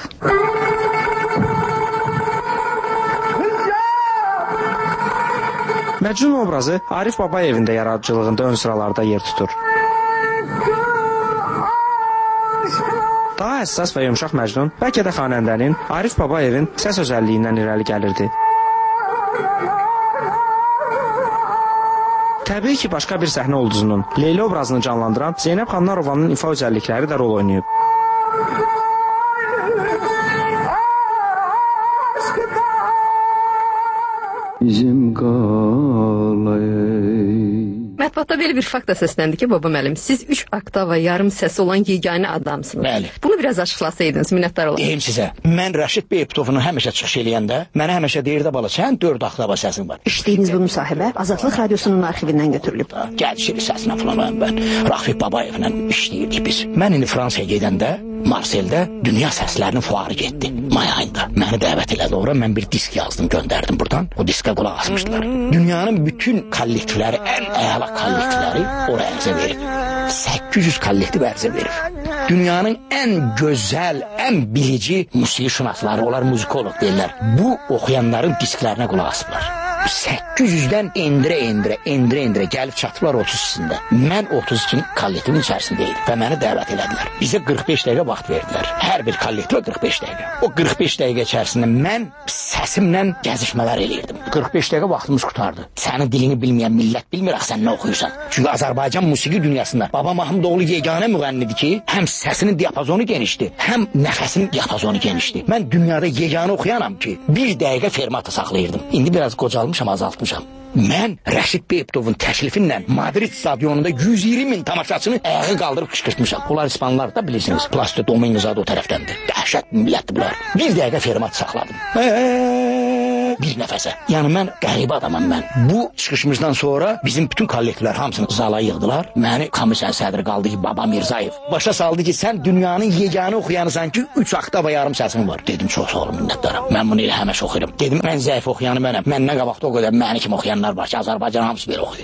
Məcnun obrazı Arif Babayevin də yaradıcılığında ön sıralarda yer tutur. Daha həssas və yumşaq Məcnun bəlkə də xanəndənin Arif Babayevin səs özəlliyindən irəli gəlirdi. Təbii ki, başqa bir səhnə ulduzunun Leyla obrazını canlandıran Zeynəb Xanlarovanın ifa özəllikləri də rol oynayıb. Bizim qalay. Mətbuatda belə bir fakt da səsləndi ki, baba müəllim, siz üç oktava yarım səsi olan yeganə adamsınız. Bəli. Bunu biraz açıqlasaydınız, minnətdar olarım. Deyim sizə, mən Rəşid Beytovunu həmişə çıxış eləyəndə, mənə həmişə deyirdi bala, sən dörd oktava səsin var. İşlədiyiniz bu müsahibə Azadlıq Radiosunun arxivindən götürülüb. Gəlişir səsinə falan mən Rafiq Babayevlə işləyirdik biz. Mən indi Fransaya gedəndə Marseldə dünya səslərinin fuarı getdi. May ayında. Məni dəvət elədi ora, mən bir disk yazdım, göndərdim buradan. O diskə qulaq asmışdılar. Dünyanın bütün kollektivləri, ən əla kollektivləri ora ərizə verib. səkkiz yüz kollektiv ərizə verib. Dünyanın ən gözəl, ən bilici musiqişünasları, onlar muzikoloq deyirlər. Bu oxuyanların disklərinə qulaq asıblar. səkkiz yüzdən endirə endirə, endirə endirə gəlib çatıblar otuz ikisində. Mən otuz iki kollektivin içərisindəydim və məni dəvət elədilər. Bizə qırx beş dəqiqə vaxt verdilər. Hər bir kollektivə qırx beş dəqiqə. O qırx beş dəqiqə içərisində mən səsimlə gəzişmələr eləyirdim. qırx beş dəqiqə vaxtımız qutardı. Sənin dilini bilməyən millət bilmir, axı sən nə oxuyursan. Çünki Azərbaycan musiqi dünyasında Baba Mahmudoğlu yeganə müğənnidir ki, həm səsinin diapazonu genişdir, həm nəfəsinin diapazonu genişdir. Mən dünyada yeganə oxuyanam ki, bir dəqiqə fermata saxlayırdım. İndi biraz qocalmışam, azaltmışam. Mən Rəşid Beytovun təklifinlə Madrid stadionunda yüz iyirmi min tamaşaçını ayağa qaldırıb qışqırtmışam. Bunlar İspanlar da bilirsiniz. Plasto Domingos adı o tərəfdəndir. Dəhşət millətdir bunlar. Bir dəqiqə fermat saxladım. Bir nəfəsə. Yəni mən qəribə adamam mən. Bu çıxışımızdan sonra bizim bütün kollektivlər hamısını zala yığdılar. Məni komisyon sədri qaldı ki, Baba Mirzayev başa saldı ki, sən dünyanın yeganə oxuyanısan ki, üç oktava yarım səsin var. Dedim, çox sağ olun, minnətdaram. Mən bunu elə həmişə oxuyuram. Dedim, ən zəif oxuyanı mənəm. Məndən qabaqda o qədər məni kimi oxuyanlar var ki, Azərbaycan hamısı belə oxuyur.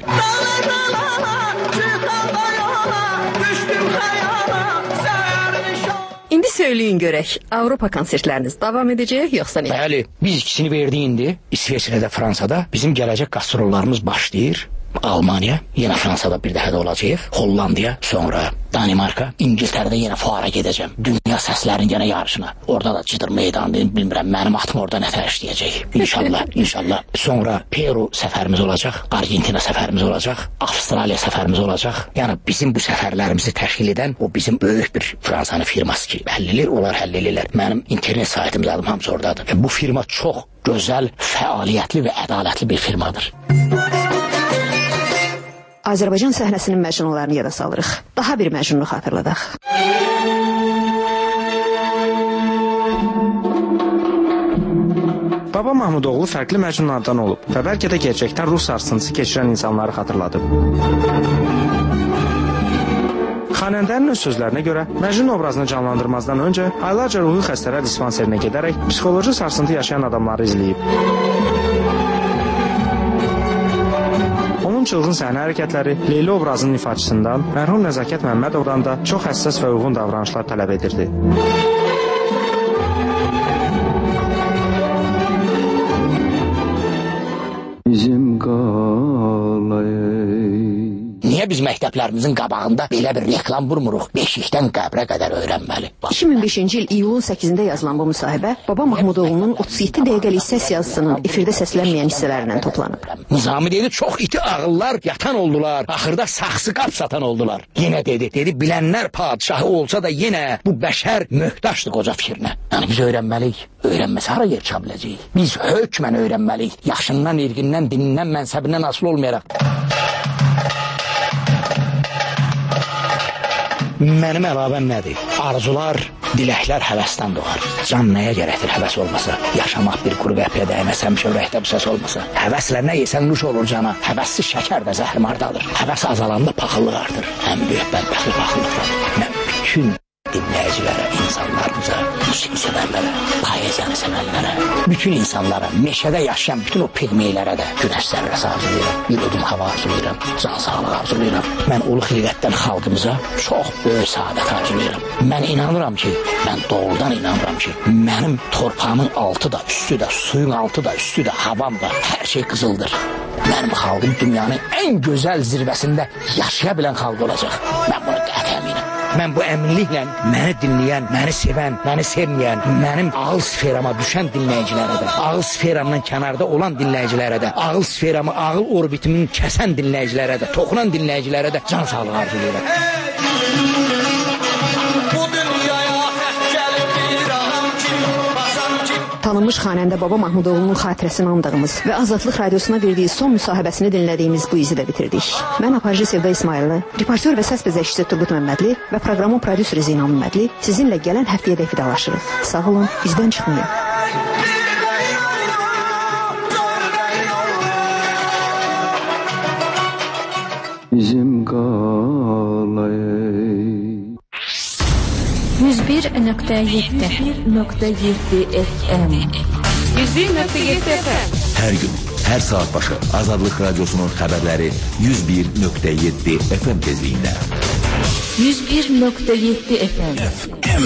İndi söyləyin görək, Avropa konsertləriniz davam edəcək, yoxsa nə? Bəli, biz ikisini verdik indi. İsveçrədə, Fransada. Bizim gələcək qastrollarımız başlayır. Almaniya, yenə Fransada bir dəfə də olacaq. Hollandiya, sonra Danimarka, İngiltərədə yenə fuara gedəcəm. Dünya səslərinin yenə yarışına. Orada da Cıdır meydanı, bilmirəm, mənim atım orada nətər işləyəcək. İnşallah, inşallah. Sonra Peru səfərimiz olacaq, Argentina səfərimiz olacaq, Avstraliya səfərimiz olacaq. Yəni bizim bu səfərlərimizi təşkil edən o bizim böyük bir Fransanın firması ki, həll edir, onlar həll edirlər. Mənim internet saytımız adım hamısı oradadır. Və bu firma çox gözəl, fəaliyyətli və ədalətli bir firmadır. Azərbaycan səhnəsinin məcnunlarını yada salırıq. Daha bir məcnunu xatırladaq. Baba Mahmudoğlu fərqli məcnunlardan olub və bəlkə də gerçəkdən ruh sarsıntısı keçirən insanları xatırladıb. Xanəndənin öz sözlərinə görə Məcnun obrazını canlandırmazdan öncə aylarca ruhi xəstələr dispanserinə gedərək psixoloji sarsıntı yaşayan adamları izləyib. Onun çılğın səhnə hərəkətləri Leyla obrazının ifaçısından mərhum Nəzakət Məmmədovdan da çox həssas və uyğun davranışlar tələb edirdi. Bizim qalay. Niyə biz məktəblərimizin qabağında belə bir reklam vurmuruq? Beşikdən qəbrə qədər öyrənməli. iki min beşinci il iyulun səkkizində yazılan bu müsahibə Baba Mahmudoğlu'nun otuz yeddi dəqiqəlik səs yazısının efirdə səslənməyən hissələrindən toplanıb. Nizami dedi, çox iti ağıllar yatan oldular. Axırda saxsı qap satan oldular. Yenə dedi, dedi, bilənlər padişahı olsa da yenə bu bəşər möhtaçdır qoca fikrinə. Yəni biz öyrənməliyik. Öyrənməsə hara yer çıxa biləcəyik? Biz hökmən öyrənməliyik. Yaşından, irqindən, dinindən, mənsəbindən asılı olmayaraq. Mənim əlavəm nədir? Arzular, diləklər həvəsdən doğar. Can nəyə gərəkdir həvəs olmasa? Yaşamaq bir quru qəpiyə dəyməsə, həmişə ürəkdə bu səs olmasa. Həvəslə nə yesən nuş olur cana. Həvəssiz şəkər də zəhrimardadır. Həvəs azalanda paxıllıq artır. Ən böyük bədbəxtlik paxıllıqdır. Mən bütün dinləyicilərə, insanlarımıza, musiqi sevərlərə, poeziyanı sevərlərə, bütün insanlara, meşədə yaşayan bütün o pigmeylərə də günəş zərrəsi arzulayıram, bir udum hava arzulayıram, can sağlığı arzulayıram. Mən ulu xilqətdən xalqımıza çox böyük saadət arzulayıram. Mən inanıram ki, mən doğrudan inanıram ki, mənim torpağımın altı da, üstü də, suyun altı da, üstü də, havam da, hər şey qızıldır. Mənim xalqım dünyanın ən gözəl zirvəsində yaşaya bilən xalq olacaq. Mən bunu qəti əminəm. Mən bu əminliklə məni dinləyən, məni sevən, məni sevməyən, mənim ağıl sferama düşən dinləyicilərə də, ağıl sferamdan kənarda olan dinləyicilərə də, ağıl sferamı, ağıl orbitimin kəsən dinləyicilərə də, toxunan dinləyicilərə də can sağlığı arzulayıram. Tanınmış xanəndə Baba Mahmudoğlu'nun xatirəsini andığımız və Azadlıq Radiosuna verdiyi son müsahibəsini dinlədiyimiz bu izi də bitirdik. Mən Aparıcı Sevda İsmailli, reportör və səs bəzəkçisi Turgut Məmmədli və proqramın prodüseri Zeynal Məmmədli sizinlə gələn həftəyə də vidalaşırıq. Sağ olun, bizdən çıxmayın. Bizim qalayı yüz bir nöqtə yeddi nöqtə yeddi F M yüz bir nöqtə yeddi F M Hər gün, hər saat başı Azadlıq Radiosunun xəbərləri yüz bir nöqtə yeddi F M tezliyində. yüz bir nöqtə yeddi F M